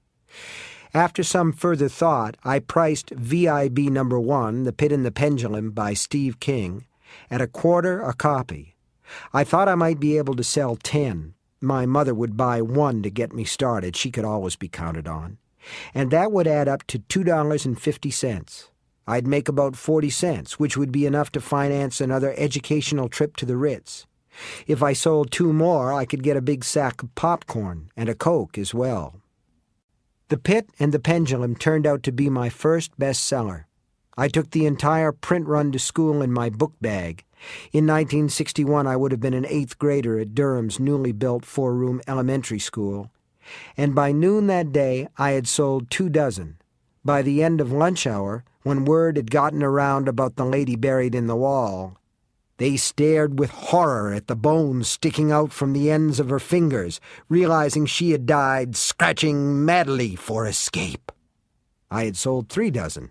After some further thought, I priced V I B number one, The Pit and the Pendulum by Steve King, at a quarter a copy. I thought I might be able to sell ten. My mother would buy one to get me started. She could always be counted on. And that would add up to two dollars and fifty cents. I'd make about forty cents, which would be enough to finance another educational trip to the Ritz. If I sold two more, I could get a big sack of popcorn and a Coke as well. The Pit and the Pendulum turned out to be my first bestseller. I took the entire print run to school in my book bag. In nineteen sixty-one, I would have been an eighth grader at Durham's newly built four-room elementary school. And by noon that day, I had sold two dozen. By the end of lunch hour, when word had gotten around about the lady buried in the wall, they stared with horror at the bones sticking out from the ends of her fingers, realizing she had died scratching madly for escape. I had sold three dozen.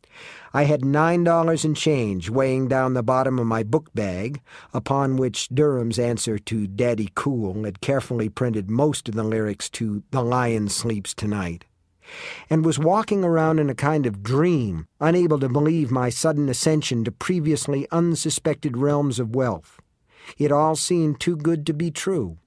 I had nine dollars and change weighing down the bottom of my book bag, upon which Durham's answer to Daddy Cool had carefully printed most of the lyrics to The Lion Sleeps Tonight, and was walking around in a kind of dream, unable to believe my sudden ascension to previously unsuspected realms of wealth. It all seemed too good to be true.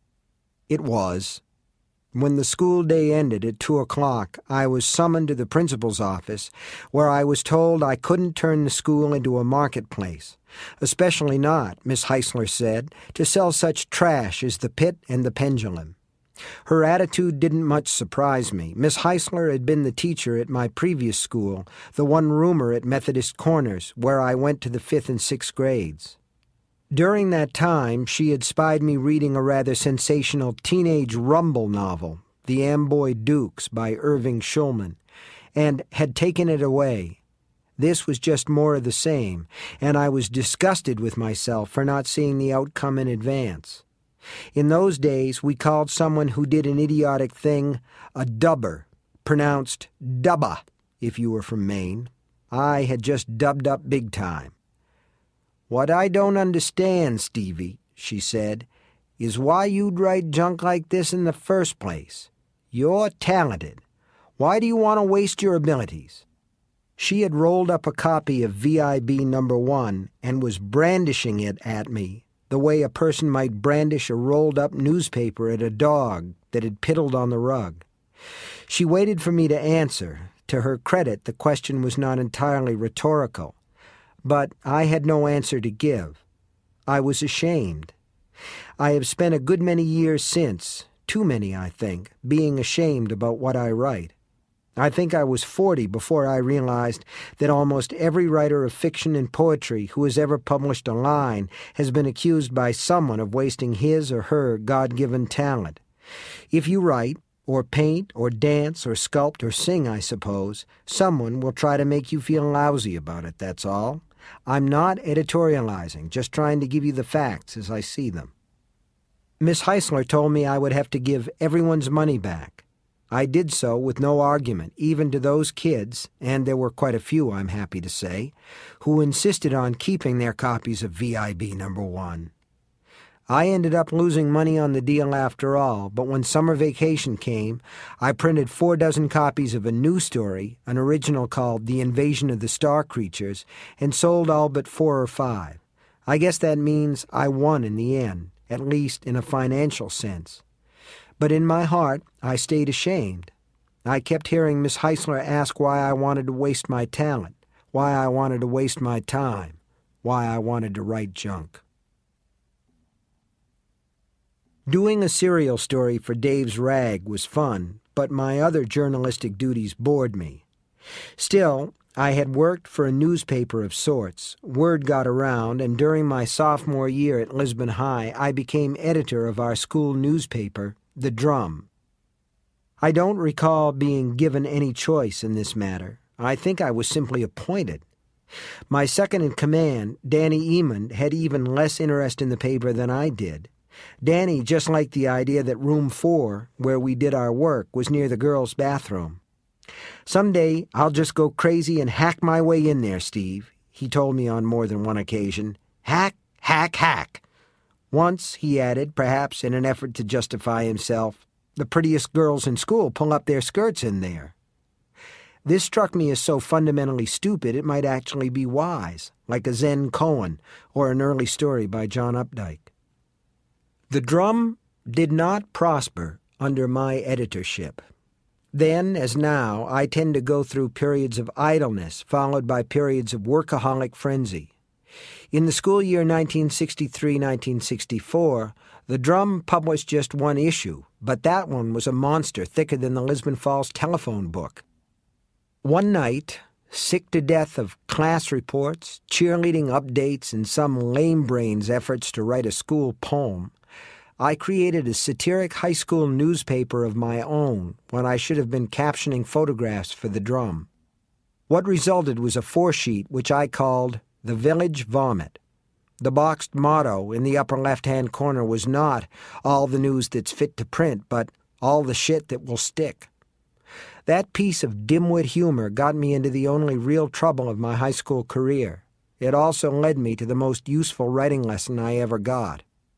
It was. When the school day ended at two o'clock, I was summoned to the principal's office, where I was told I couldn't turn the school into a marketplace, especially not, Miss Heisler said, to sell such trash as The Pit and the Pendulum. Her attitude didn't much surprise me. Miss Heisler had been the teacher at my previous school, the one roomer at Methodist Corners, where I went to the fifth and sixth grades. During that time, she had spied me reading a rather sensational teenage rumble novel, The Amboy Dukes by Irving Shulman, and had taken it away. This was just more of the same, and I was disgusted with myself for not seeing the outcome in advance. In those days, we called someone who did an idiotic thing a dubber, pronounced dubba if you were from Maine. I had just dubbed up big time. "What I don't understand, Stevie," she said, "is why you'd write junk like this in the first place. You're talented. Why do you want to waste your abilities?" She had rolled up a copy of V I B number one and was brandishing it at me, the way a person might brandish a rolled-up newspaper at a dog that had piddled on the rug. She waited for me to answer. To her credit, the question was not entirely rhetorical. But I had no answer to give. I was ashamed. I have spent a good many years since, too many, I think, being ashamed about what I write. I think I was forty before I realized that almost every writer of fiction and poetry who has ever published a line has been accused by someone of wasting his or her God-given talent. If you write, or paint, or dance, or sculpt, or sing, I suppose, someone will try to make you feel lousy about it, that's all. I'm not editorializing, just trying to give you the facts as I see them. Miss Heisler told me I would have to give everyone's money back. I did so with no argument, even to those kids, and there were quite a few, I'm happy to say, who insisted on keeping their copies of V I B number one. I ended up losing money on the deal after all, but when summer vacation came, I printed four dozen copies of a new story, an original called The Invasion of the Star Creatures, and sold all but four or five. I guess that means I won in the end, at least in a financial sense. But in my heart, I stayed ashamed. I kept hearing Miss Heisler ask why I wanted to waste my talent, why I wanted to waste my time, why I wanted to write junk. Doing a serial story for Dave's Rag was fun, but my other journalistic duties bored me. Still, I had worked for a newspaper of sorts. Word got around, and during my sophomore year at Lisbon High, I became editor of our school newspaper, The Drum. I don't recall being given any choice in this matter. I think I was simply appointed. My second-in-command, Danny Eamon, had even less interest in the paper than I did. Danny just liked the idea that room four, where we did our work, was near the girls' bathroom. "Someday I'll just go crazy and hack my way in there, Steve," he told me on more than one occasion. "Hack, hack, hack." Once, he added, perhaps in an effort to justify himself, "The prettiest girls in school pull up their skirts in there." This struck me as so fundamentally stupid it might actually be wise, like a Zen koan or an early story by John Updike. The Drum did not prosper under my editorship. Then, as now, I tend to go through periods of idleness followed by periods of workaholic frenzy. In the school year nineteen sixty-three nineteen sixty-four, The Drum published just one issue, but that one was a monster thicker than the Lisbon Falls telephone book. One night, sick to death of class reports, cheerleading updates, and some lame-brain's efforts to write a school poem, I created a satiric high school newspaper of my own when I should have been captioning photographs for The Drum. What resulted was a four-sheet which I called The Village Vomit. The boxed motto in the upper left-hand corner was not all the news that's fit to print, but all the shit that will stick. That piece of dimwit humor got me into the only real trouble of my high school career. It also led me to the most useful writing lesson I ever got.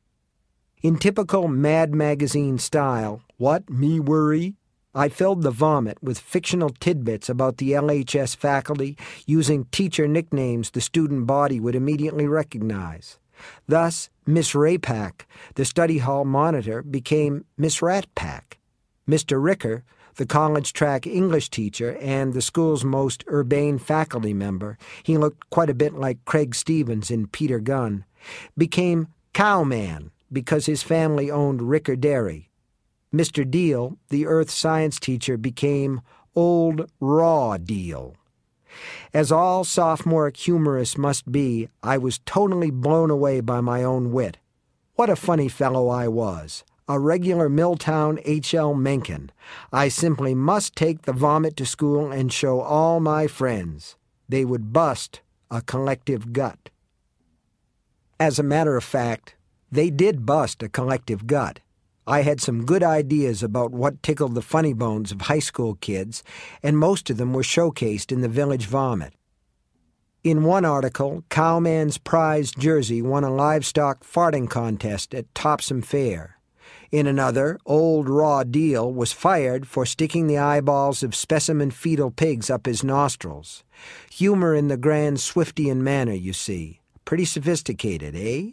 In typical Mad Magazine style, what, me worry? I filled the vomit with fictional tidbits about the L H S faculty using teacher nicknames the student body would immediately recognize. Thus, Miss Raypack, the study hall monitor, became Miss Ratpack. Mister Ricker, the college track English teacher and the school's most urbane faculty member, he looked quite a bit like Craig Stevens in Peter Gunn, became Cowman because his family owned Ricker Dairy. Mister Deal, the earth science teacher, became Old Raw Deal. As all sophomoric humorists must be, I was totally blown away by my own wit. What a funny fellow I was. A regular Milltown H L Mencken. I simply must take the vomit to school and show all my friends. They would bust a collective gut. As a matter of fact, they did bust a collective gut. I had some good ideas about what tickled the funny bones of high school kids, and most of them were showcased in the Village Vomit. In one article, Cowman's prize jersey won a livestock farting contest at Topsom Fair. In another, Old Raw Deal was fired for sticking the eyeballs of specimen fetal pigs up his nostrils. Humor in the grand Swiftian manner, you see. Pretty sophisticated, eh?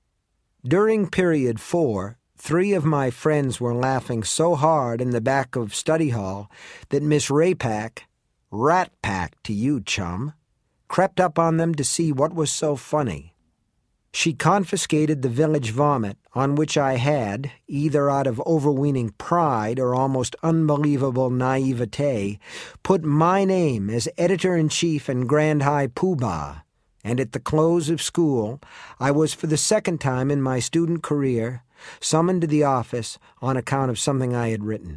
During period four, three of my friends were laughing so hard in the back of study hall that Miss Raypack, Ratpack to you, chum, crept up on them to see what was so funny. She confiscated the Village Vomit, on which I had, either out of overweening pride or almost unbelievable naivete, put my name as editor-in-chief and Grand High Poobah. And at the close of school, I was for the second time in my student career summoned to the office on account of something I had written.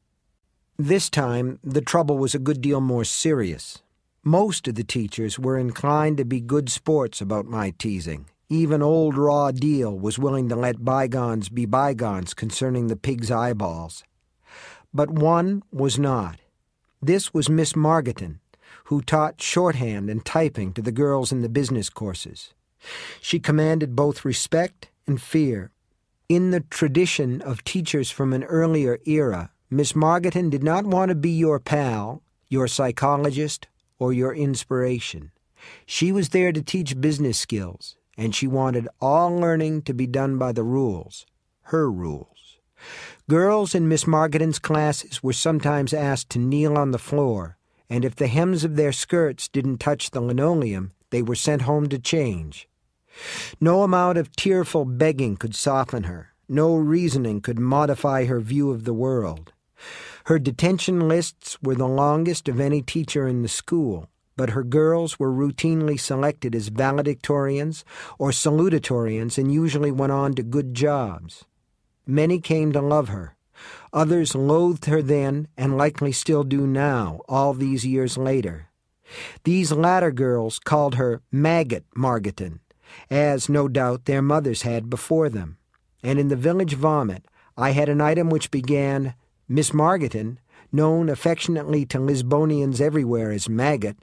This time, the trouble was a good deal more serious. Most of the teachers were inclined to be good sports about my teasing. Even Old Raw Deal was willing to let bygones be bygones concerning the pig's eyeballs. but one was not. This was Miss Margotin, who taught shorthand and typing to the girls in the business courses. She commanded both respect and fear. In the tradition of teachers from an earlier era, Miss Margotin did not want to be your pal, your psychologist, or your inspiration. She was there to teach business skills, and she wanted all learning to be done by the rules, her rules. Girls in Miss Margotin's classes were sometimes asked to kneel on the floor, and if the hems of their skirts didn't touch the linoleum, they were sent home to change. No amount of tearful begging could soften her. No reasoning could modify her view of the world. Her detention lists were the longest of any teacher in the school, but her girls were routinely selected as valedictorians or salutatorians and usually went on to good jobs. Many came to love her. Others loathed her then and likely still do now, all these years later. These latter girls called her Maggot Margotin, as no doubt their mothers had before them. And in the village vomit, I had an item which began, Miss Margotin, known affectionately to Lisbonians everywhere as Maggot.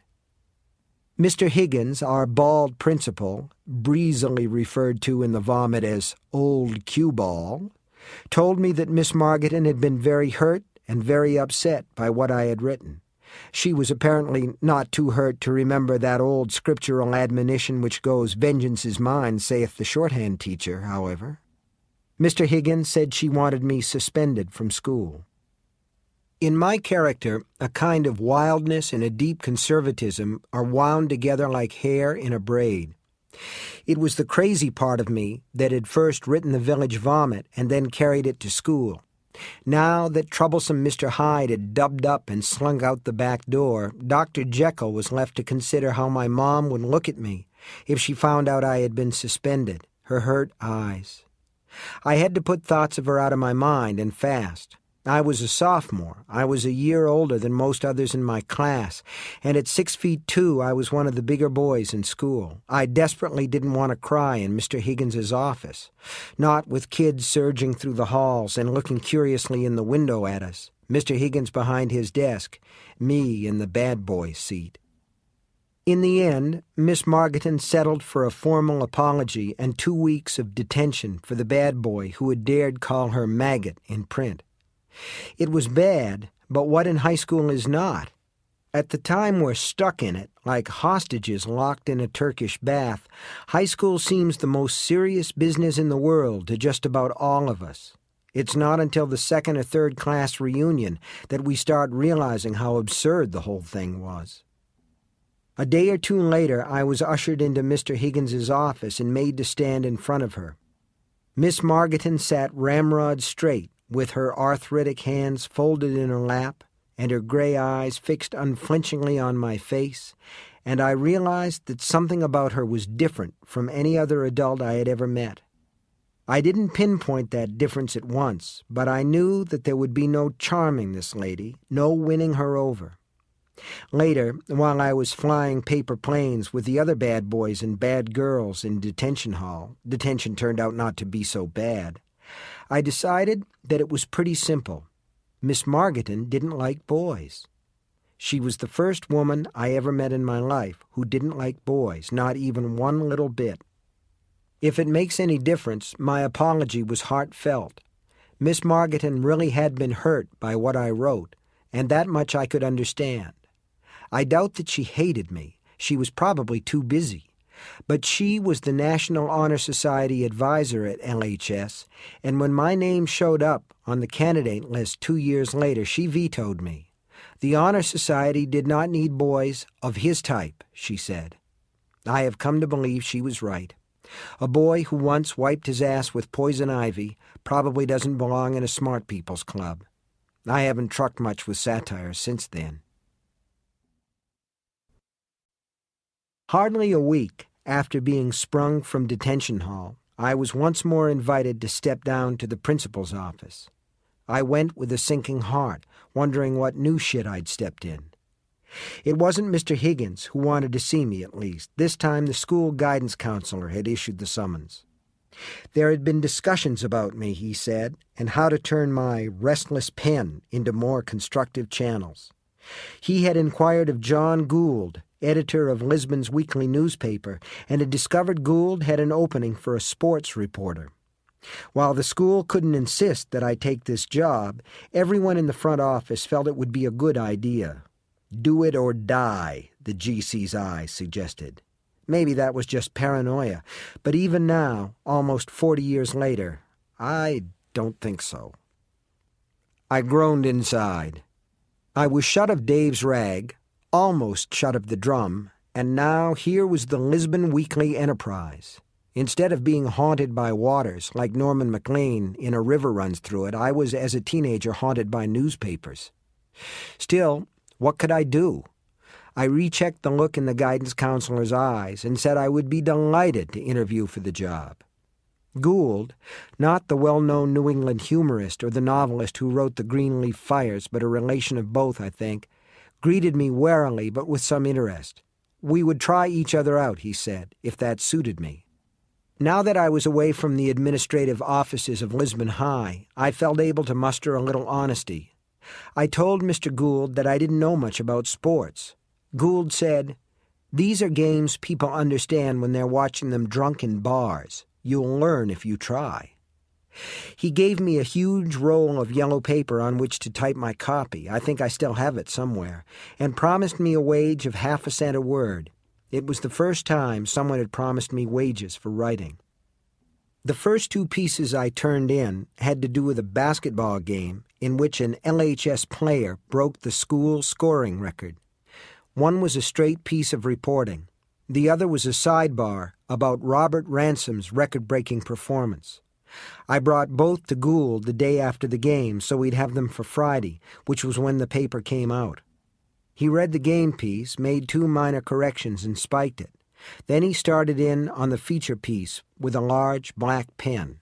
Mister Higgins, our bald principal, breezily referred to in the vomit as Old Cue-Ball, told me that Miss Margotin had been very hurt and very upset by what I had written. She was apparently not too hurt to remember that old scriptural admonition which goes, "Vengeance is mine, saith the shorthand teacher," however. Mister Higgins said she wanted me suspended from school. In my character, a kind of wildness and a deep conservatism are wound together like hair in a braid. It was the crazy part of me that had first written the village vomit and then carried it to school. Now that troublesome Mister Hyde had dubbed up and slunk out the back door, Doctor Jekyll was left to consider how my mom would look at me if she found out I had been suspended, her hurt eyes. I had to put thoughts of her out of my mind, and fast. I was a sophomore. I was a year older than most others in my class, and at six feet two I was one of the bigger boys in school. I desperately didn't want to cry in Mister Higgins's office, not with kids surging through the halls and looking curiously in the window at us, Mister Higgins behind his desk, me in the bad boy seat. In the end, Miss Margotin settled for a formal apology and two weeks of detention for the bad boy who had dared call her maggot in print. It was bad, but what in high school is not? At the time we're stuck in it, like hostages locked in a Turkish bath, high school seems the most serious business in the world to just about all of us. It's not until the second or third class reunion that we start realizing how absurd the whole thing was. A day or two later, I was ushered into Mister Higgins's office and made to stand in front of her. Miss Margotin sat ramrod straight, with her arthritic hands folded in her lap and her gray eyes fixed unflinchingly on my face, and I realized that something about her was different from any other adult I had ever met. I didn't pinpoint that difference at once, but I knew that there would be no charming this lady, no winning her over. Later, while I was flying paper planes with the other bad boys and bad girls in detention hall, detention turned out not to be so bad, I decided that it was pretty simple. Miss Margotin didn't like boys. She was the first woman I ever met in my life who didn't like boys, not even one little bit. If it makes any difference, my apology was heartfelt. Miss Margotin really had been hurt by what I wrote, and that much I could understand. I doubt that she hated me. She was probably too busy. But she was the National Honor Society advisor at L H S, and when my name showed up on the candidate list two years later, she vetoed me. The Honor Society did not need boys of his type, she said. I have come to believe she was right. A boy who once wiped his ass with poison ivy probably doesn't belong in a smart people's club. I haven't trucked much with satire since then. Hardly a week after being sprung from detention hall, I was once more invited to step down to the principal's office. I went with a sinking heart, wondering what new shit I'd stepped in. It wasn't Mister Higgins who wanted to see me, at least. This time the school guidance counselor had issued the summons. There had been discussions about me, he said, and how to turn my restless pen into more constructive channels. He had inquired of John Gould, editor of Lisbon's weekly newspaper, and had discovered Gould had an opening for a sports reporter. While the school couldn't insist that I take this job, everyone in the front office felt it would be a good idea. Do it or die, the G C's eye suggested. Maybe that was just paranoia, but even now, almost forty years later, I don't think so. I groaned inside. I was shut of Dave's rag, almost shut of the drum, and now here was the Lisbon Weekly Enterprise. Instead of being haunted by waters, like Norman MacLean in A River Runs Through It, I was, as a teenager, haunted by newspapers. Still, what could I do? I rechecked the look in the guidance counselor's eyes and said I would be delighted to interview for the job. Gould, not the well-known New England humorist or the novelist who wrote The Greenleaf Fires, but a relation of both, I think, greeted me warily but with some interest. We would try each other out, he said, if that suited me. Now that I was away from the administrative offices of Lisbon High, I felt able to muster a little honesty. I told Mister Gould that I didn't know much about sports. Gould said, "These are games people understand when they're watching them drunk in bars. You'll learn if you try." He gave me a huge roll of yellow paper on which to type my copy, I think I still have it somewhere, and promised me a wage of half a cent a word. It was the first time someone had promised me wages for writing. The first two pieces I turned in had to do with a basketball game in which an L H S player broke the school scoring record. One was a straight piece of reporting. The other was a sidebar about Robert Ransom's record-breaking performance. I brought both to Gould the day after the game so we'd have them for Friday, which was when the paper came out. He read the game piece, made two minor corrections, and spiked it. Then he started in on the feature piece with a large black pen.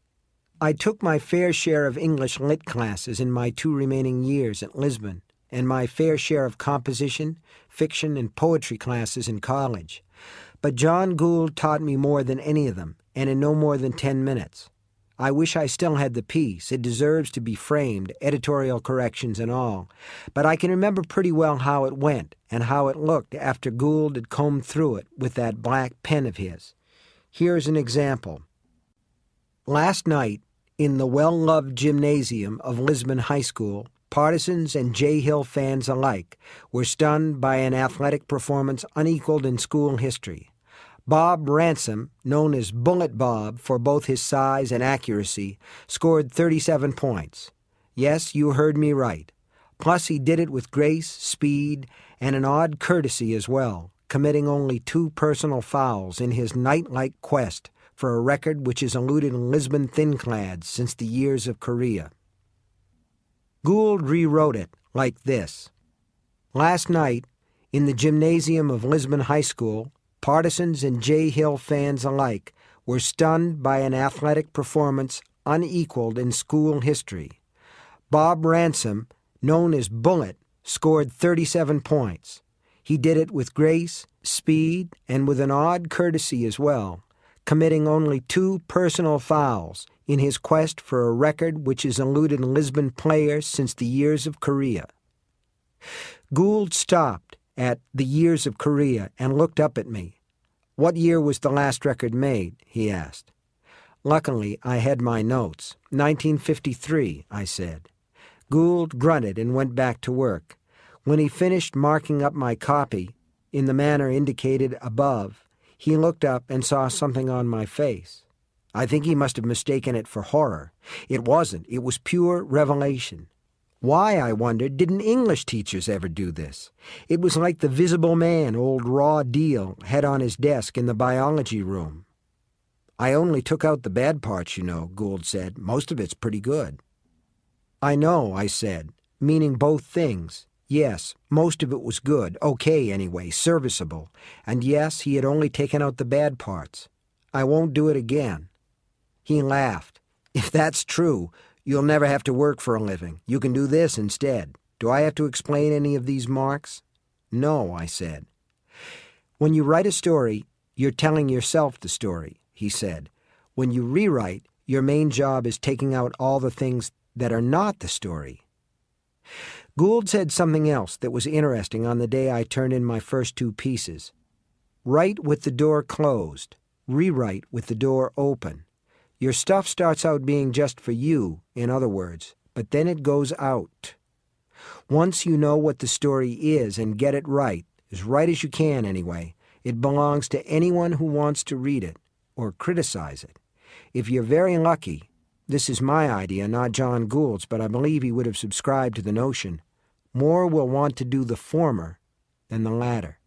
I took my fair share of English lit classes in my two remaining years at Lisbon, and my fair share of composition, fiction, and poetry classes in college. But John Gould taught me more than any of them, and in no more than ten minutes. I wish I still had the piece. It deserves to be framed, editorial corrections and all. But I can remember pretty well how it went and how it looked after Gould had combed through it with that black pen of his. Here's an example. Last night, in the well-loved gymnasium of Lisbon High School, partisans and Jay Hill fans alike were stunned by an athletic performance unequaled in school history. Bob Ransom, known as Bullet Bob for both his size and accuracy, scored thirty-seven points. Yes, you heard me right. Plus he did it with grace, speed, and an odd courtesy as well, committing only two personal fouls in his knight-like quest for a record which has eluded Lisbon thin-clads since the years of Korea. Gould rewrote it like this. Last night, in the gymnasium of Lisbon High School, partisans and Jay Hill fans alike were stunned by an athletic performance unequaled in school history. Bob Ransom, known as Bullet, scored thirty-seven points. He did it with grace, speed, and with an odd courtesy as well, committing only two personal fouls in his quest for a record which has eluded Lisbon players since the years of Korea. Gould stopped at the years of Korea and looked up at me. "What year was the last record made?" he asked. Luckily, I had my notes. nineteen fifty-three, I said. Gould grunted and went back to work. When he finished marking up my copy, in the manner indicated above, he looked up and saw something on my face. I think he must have mistaken it for horror. It wasn't. It was pure revelation. Why, I wondered, didn't English teachers ever do this? It was like the Visible Man old Raw Deal had on his desk in the biology room. "I only took out the bad parts, you know," Gould said. "Most of it's pretty good." "I know," I said, meaning both things. Yes, most of it was good, okay anyway, serviceable. And yes, he had only taken out the bad parts. "I won't do it again." He laughed. "If that's true, you'll never have to work for a living. You can do this instead. Do I have to explain any of these marks?" "No," I said. "When you write a story, you're telling yourself the story," he said. When you rewrite, your main job is taking out all the things that are not the story. Gould said something else that was interesting on the day I turned in my first two pieces. Write with the door closed. Rewrite with the door open. Your stuff starts out being just for you, in other words, but then it goes out. Once you know what the story is and get it right, as right as you can anyway, it belongs to anyone who wants to read it or criticize it. If you're very lucky, this is my idea, not John Gould's, but I believe he would have subscribed to the notion, more will want to do the former than the latter.